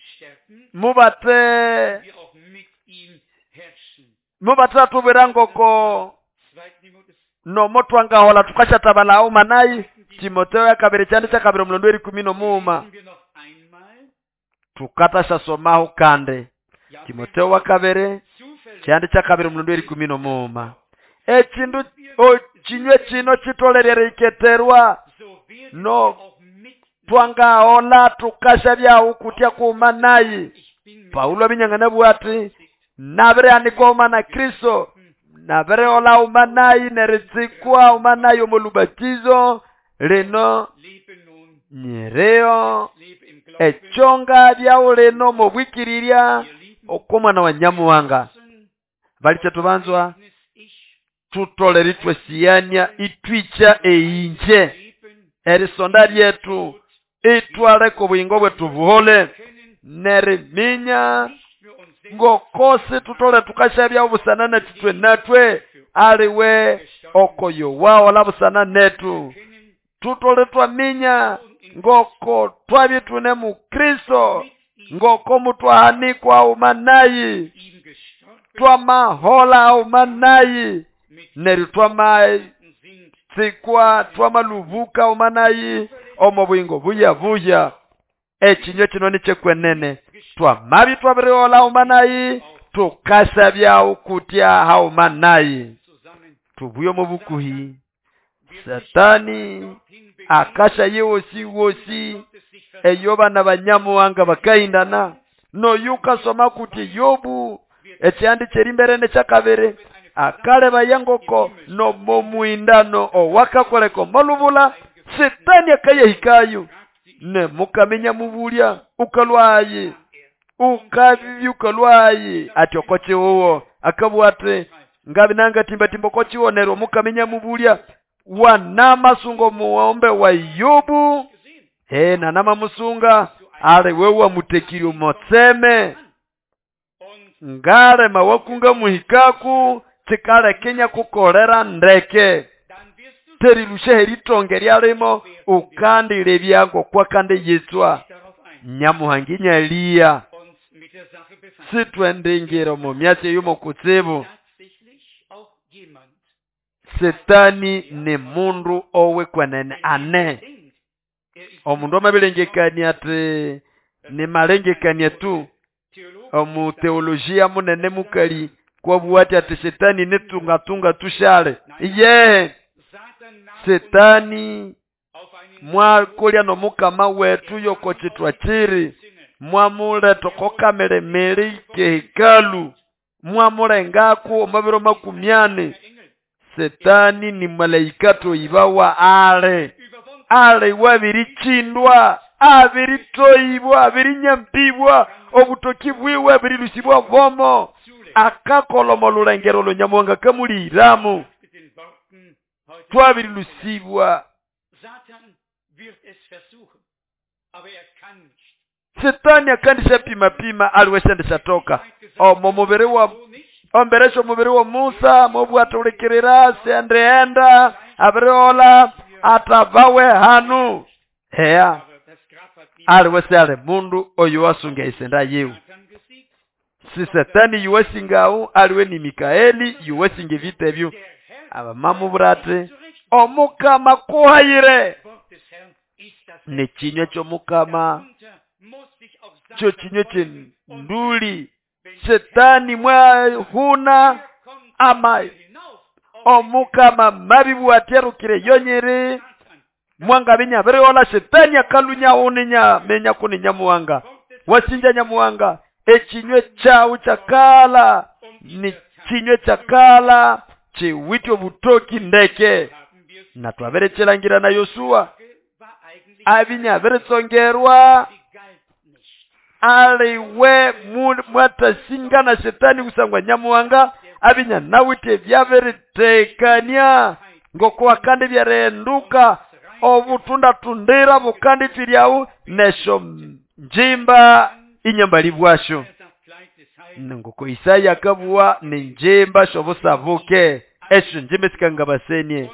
mubate tubirangoko no motwanga hola tukasha tabala manayi Timotheo ya kabiri cyane cya kabiri mulondo eri 11 tukatasha somaho kande Timotheo wa kabiri cyane cya kabiri mulondo eri 11 ekindu chinywe chino chitolerere iketerwa no twanga hola tukasha bya ukutya kumanayi Paulo binyangana bwati nabere anikoma na Kristo nabere ola umanayi neritsikwa umanayi omulubatizo leno nyereo echonga bya uleno mobwikirirya okomwana wa nyamuwanga balicha tubanzwa tutoleritwe siyanya itwicha einje erisonda lyetu itwale ko buyingo bwetu buhole neriminya ngokose tutole tukashabya obusanana tutwe natwe aliwe okoyo wao labusana netu tutole twaminya ngoko twabitune mu Kristo ngoko mutwahanikwa umanayi twamahola umanayi neri sikwa twamaluvuka umanayi omobwingo buya ekinyo kino nikyekwenene twamabi twabiriola umanayi tukashabya ukutya haumanayi tubuyo mu bukuhi Satani akasha wosi eyoba na banyamuwanga bakaindana no yuka soma kuti Yobu ekyandi kyerimbere ne kyakabere akale bayangoko no momuindano owakakoleko malubula Satani akayehikayo ne mukamenya mubulya ukalwaye ukalwaye atyokoche wowo akabwate ngabinanga timba kochionero mukamenya mubulya wanama sungo muombe wa Yobu na nama musunga ale wewa mutekiri motseme ngare mawakunga muhikaku chikale Kenya kukolera ndeke terilushe heritonge lyalimo ukandile byango kwa kande yitswa nyamuhanginya liya sitwendengero mu myatsi yumo kutsibu Satani ni mundu owe kwenene ane omundu amabelengekania ati ni malengekania tu omu teolojia munene mukali kwa buwati ati Satani netunga tushale Satani mwakolya no mukama wetu yoko chitwa chiri mwamule toko kamere meri kehikalu mwamulengaku omabiro makumyane. Setani ni malaika toibawa ale wabirichindwa, abiritoibwa, abirinyambibwa, obutoki bwiwe birilusibwa vomo, akakoloma olulengero olunyamuhanga kamuliramu. Twabirilusibwa. Setani akandisha pima aliweshendesha toka. Omberesha omubiri wa Musa mobwata ulikirira sendeenda abriola atabawe hanu. Hea aliwesale mundu oyo wasunga isenda yewu. Si Setani yuwesingau aliwe ni Mikaeli yuwesinge vitebyo. Abamamu burate omukama kuhayire. Ne chinywe chomukama cho chinywe chenduli. Setani mwahuna ama omukama mabibu aterukire yonyere mwanga binya bereola. Setani akalunya uninya menya kuni nyamuwanga wasinja nyamuwanga. Echinywe chau chakala ni chinywe chakala chiwityo butoki ndeke. Na twabere chelangira na Yosua abinya bere songerwa aliwe mwatasinga na Setani kusangwa nyamuwanga abinya nawite byabere tekania ngoko wakande byarenduka obutunda tundira bukandi tiriau nesho njimba inyambali bwasho. Ngoko Isaya akabuwa ni njimba shobusabuke esho njimbe sikanga basenye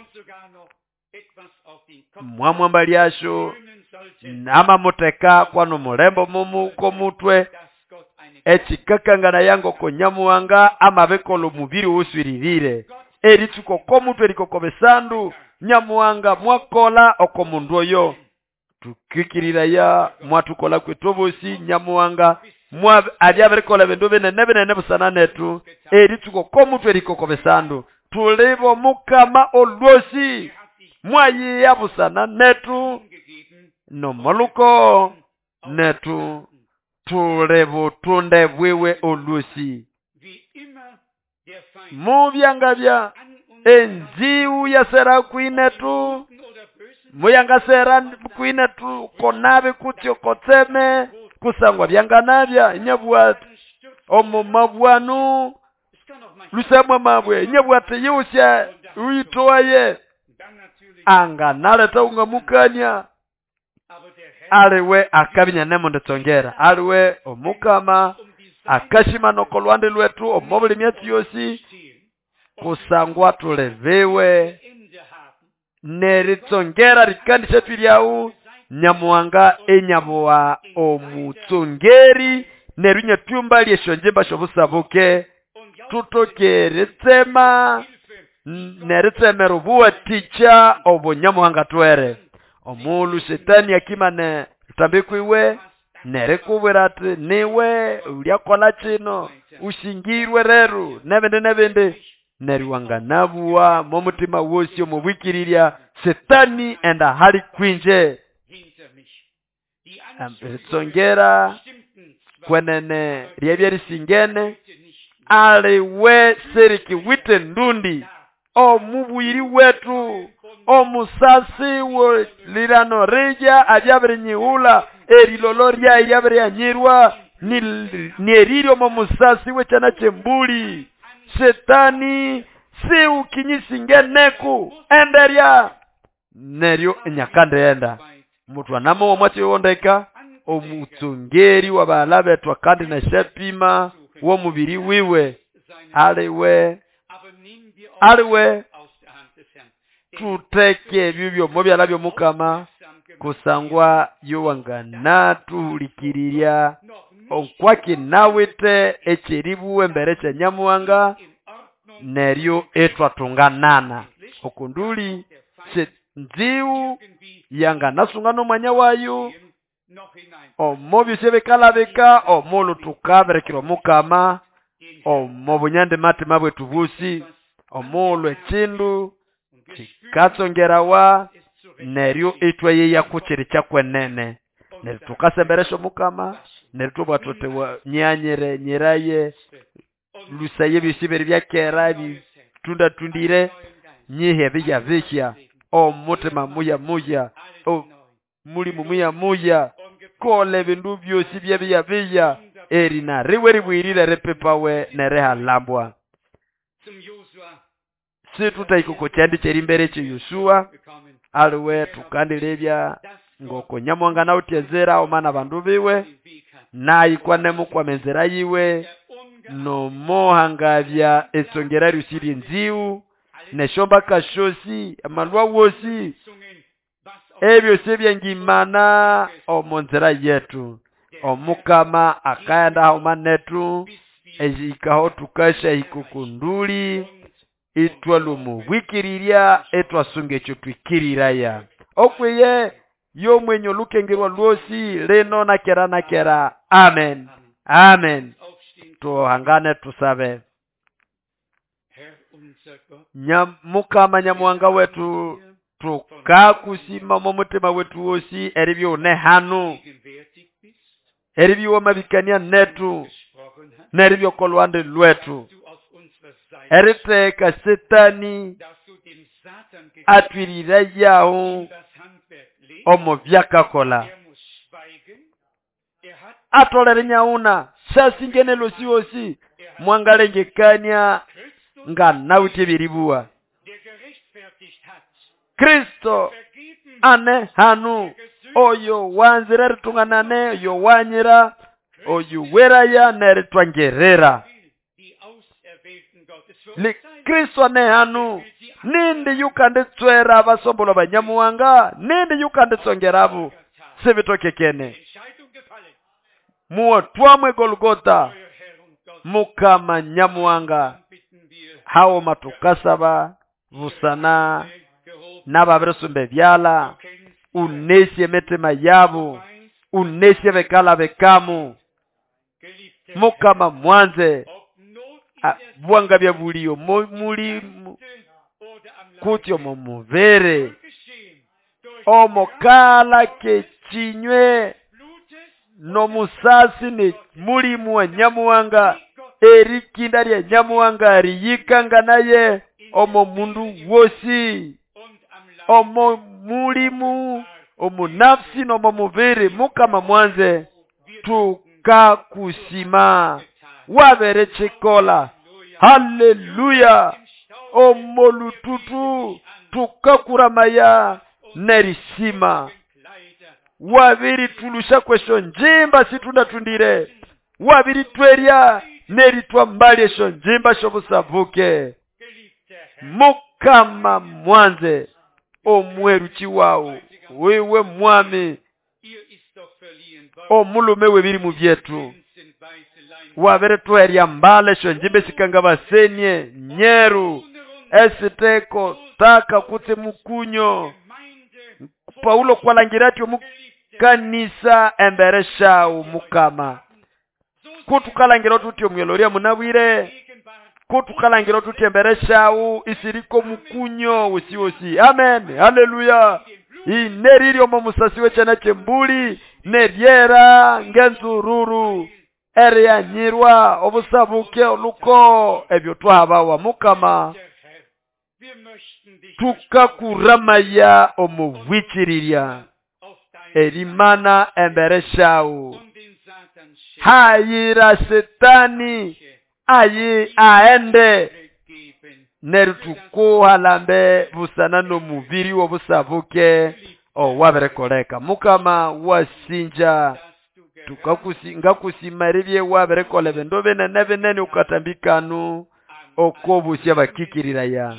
mwamwambali asho nama muteka kwano mulembo mumu ko mutwe echikakangana yango ko nyamuwanga amabekolo mubiri uswiririre erituko ko mutwe likoko besandu nyamuwanga mwakola okomundu oyo tukikirira ya mwatukola kwetobosi nyamuwanga mwa ajabekola bendo benene busana netu erituko ko mutwe likoko besandu tulebo mukama olwosi mwayi yabusana netu no moluko netu tulebo tunde bwewe olusi mubyangabya enziu ya sera kwinetu muyanga sera kwinetu konabe kutyo kotseme kusangwa byanganabya nyabwat omumabwanu lusemwa mabwe nyabwat yusya uitoye anga naleta ungamukanya aliwe akabinya nemo ndetsongera aliwe omukama akashima nokolwande lwetu omobuli myatu yosi kusangwa tulevewe neritsongera rikandisha twiliau nyamuwanga enyabuwa omutsongeri nerunya tyumba lyeshonjemba shobusabuke tutokeretsema neritsemera obuwa ticha obunyamuhanga twere omulu Setani akimane tambekwiwe nerekubwira ati niwe ulyakola kino ushingirwe reru nebende neriwanganabuwa momutima wosi omubwikirirya Setani enda hali kwinje ambetsongera kwenene ryebyerisingene aliwe seriki wite ndundi omubwiri wetu omusasi wo lirano reja ajabere nyiula eriloloria iryabere yanyirwa nieriro momusasi wechana chembuli Setani si ukinyisingeneku enderia neryo nyakande enda mutu anamo omwati wondeka omutsongeri wa balabe twakandi na shepima wo mubiri wiwe aliwe tuteke bibyo mobyala byo mukama kusangwa yuwangana tuhulikiriria okwaki nawite echeribu embere cha nyamuwanga neryo etwatunganana okunduli nziu yanga nasungano mwanya wayu omobi sebekalabeka omulu tukaberekiro mukama omobunyande mati mabwe tubusi omulu echindu chikatsongerawa neryo etwaye yakuchiri chakwenene neryo tukasemberesho mukama neryo tubwatote wa nyanyere nyiraye lusaye bisiberi byakera bitunda tundire nyihe bijya vishya omutima muya mulimu muya kole bindu byosi bya erina riwe ribwirire repepawe nerehalambwa situtaikuko cyandi cyeri imbere cyo Yoshua aliwe tukandirebya ngoko nyamwanga na utezera omana bandu biwe nayikwane mukwa menzera yiwe no mohangavya esongera rusiri nziu neshomba kashosi amalwa wosi ebyo sebya ngimana omonzera yetu omukama akayanda haumanetu ejikaho tukasha ikukunduli itwa lumubwikirirya etwa sungecho twikiriraya okwiye yo mwenyo lukengerwa lwosi leno nakera amen tuhangane tusabe. Mukama nyamwanga wetu tukakusima mu mutima wetu wosi eribyo ne hanu eribyo mabikania netu neribyo kolwande lwetu eriteka Satani atwirira yaho omo byakakola atolere nyauna sasingene losi mwangalengekania nga nauti biribua Kristo ane hanu oyo wanzira ritunganane oyo wanyira oyo weraya neritwangerera li Kristo ane hanu nindi yukanditswera abasombolo banyamuwanga nindi yukanditsongerabu sibitokekene muo twamwe Golgotha mukama nyamuwanga hao matukasaba vusana nababresumbe byala unesie metema yabu unesie bekala bekamu mukama mwanze bwanga bya bulio muli kutyo mumuvere omokala kechinywe no musasi ni mulimu wa nyamuwanga erikinda lya nyamuwanga riyikanga naye omo mundu wosi omo mulimu omo nafsi no muviri mukama mwanze tukakusima wabere chikola haleluya omo lututu tukakuramaya nerisima wabiri tulusha kwesho njimba situna tundire wabiri twerya neritwa mbali esho njimba shobusavuke mukama mwanze omweruchi wao wewe mwami omulume webiri mu byetu wabere twerya mbale esho njimba sikanga basenye nyeru esiteko taka kutse mukunyo Paulo kwalangirati omukanisa emberesha umukama kutukalangira tuti omweloria munabwire kutukalangira tuti emberesha isiriko mukunyo usiosi amen haleluya ineriri omo musasi wechana chembuli neriera ngenzururu eria nyirwa obusabuke oluko ebyo twabawa mukama tukakuramaya omubwikirirya erimana embereshao hayira Satani ayi aende nerutukuhalambe busana no mubiri wobusabuke owaberekoleka mukama wasinja tukakusinga kusimaribye waberekole bendo benene ukatambikanu okobusya bakikiriraya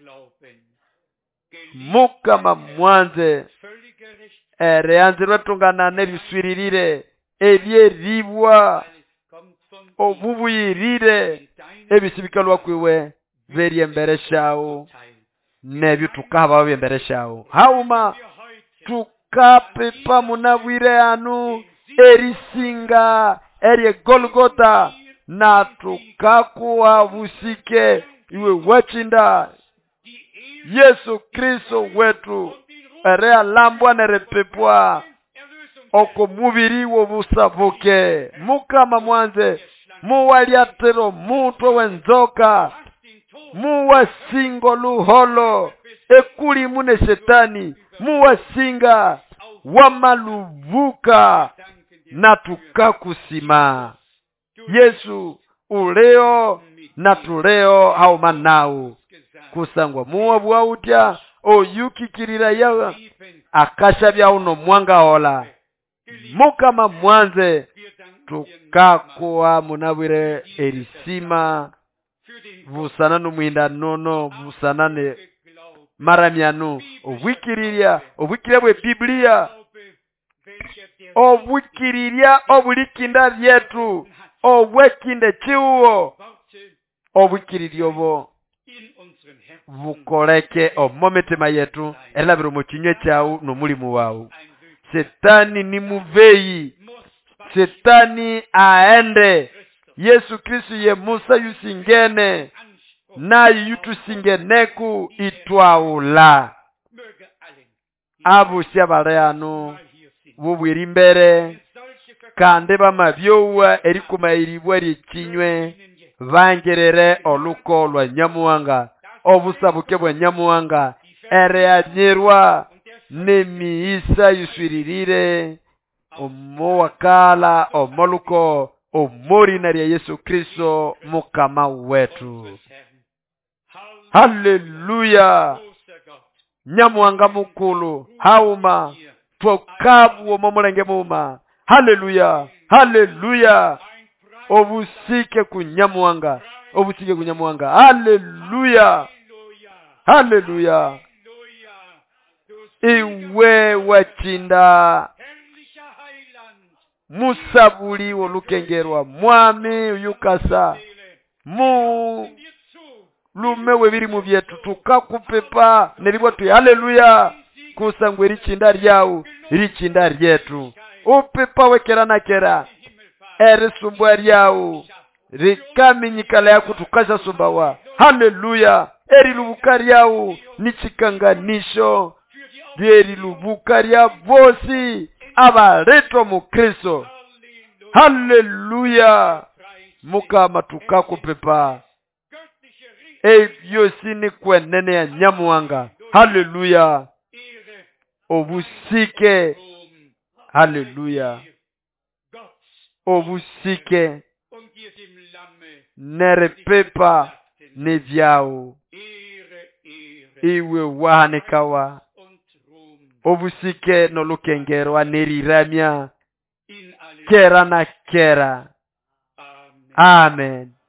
mukama mwanze reanzirwa tungana nebiswiririre ebyeribwa obubuyirire ebisibikalwa kwiwe veri embereshao nebyo tukaba embereshao hauma tukapepa munabwire anu erisinga eri Golgotha na tukakuwa busike iwe wachinda Yesu Kristo wetu erea lambwa nerepepwa oko mubiri wobusavuke mukama mwanze muwaliatero mutwe wenzoka, muwasingo luholo, ekuli mune shetani, muwasinga wamaluvuka, na tukakusima. Yesu uleo na tuleo haumanau, kusangwa muwa buwautya, oyukikirira yawa, akashabya uno mwanga hola, mukama mwanze, tukakuwa munabwire erisima, vusana numwinda nono, vusana ne maramianu, obwikiriria bwe Biblia, obwikiriria obulikinda vyetu, obwekinde chiuo, obwikiriria obo vukoleke omometema yetu, elabiro muchinywe chau no mulimu wau. Setani ni muveyi, Setani aende. Yesu Kristo ye Musa yusingene, na yutusingeneku itwaula. Abu syabareanu bubwiri mbere, kandi bamabyowa erikumairibwa richinywe, vangerere oluko lwa Nyamuhanga, obusabuke bwa Nyamuhanga, ereanyerwa nemiisa yuswiririre, omowakala omoluko omorina lya Yesu Kristo mukama wetu. Haleluya! Nyamuhanga mukulu hauma twokabu omomulenge muma. Haleluya! Haleluya! Obusike ku Nyamuhanga, obusike ku Nyamuhanga. Haleluya! Haleluya! Iwe wachinda musabuli wolukengerwa, mwami uyukasa, mu lume webiri mu byetu, tukakupepa neribwatu. Haleluya! Kusangwe richinda ryau, richinda ryetu, upepa wekera na kera, erisumba ryau, rikaminyikala yaku tukasha sumbawa. Haleluya! Erilubuka ryau, nichikanganisho, erilubuka rya bosi, abaretwa mu Kristo. Haleluya! Mukama tukakupepa, ebyo sini kwenene ya Nyamuhanga. Haleluya! Obusike. Haleluya! Obusike nerepepa nevyao, iwe wahanekawa. Obusike nolukengerwa neriramya kera na kera. Amen.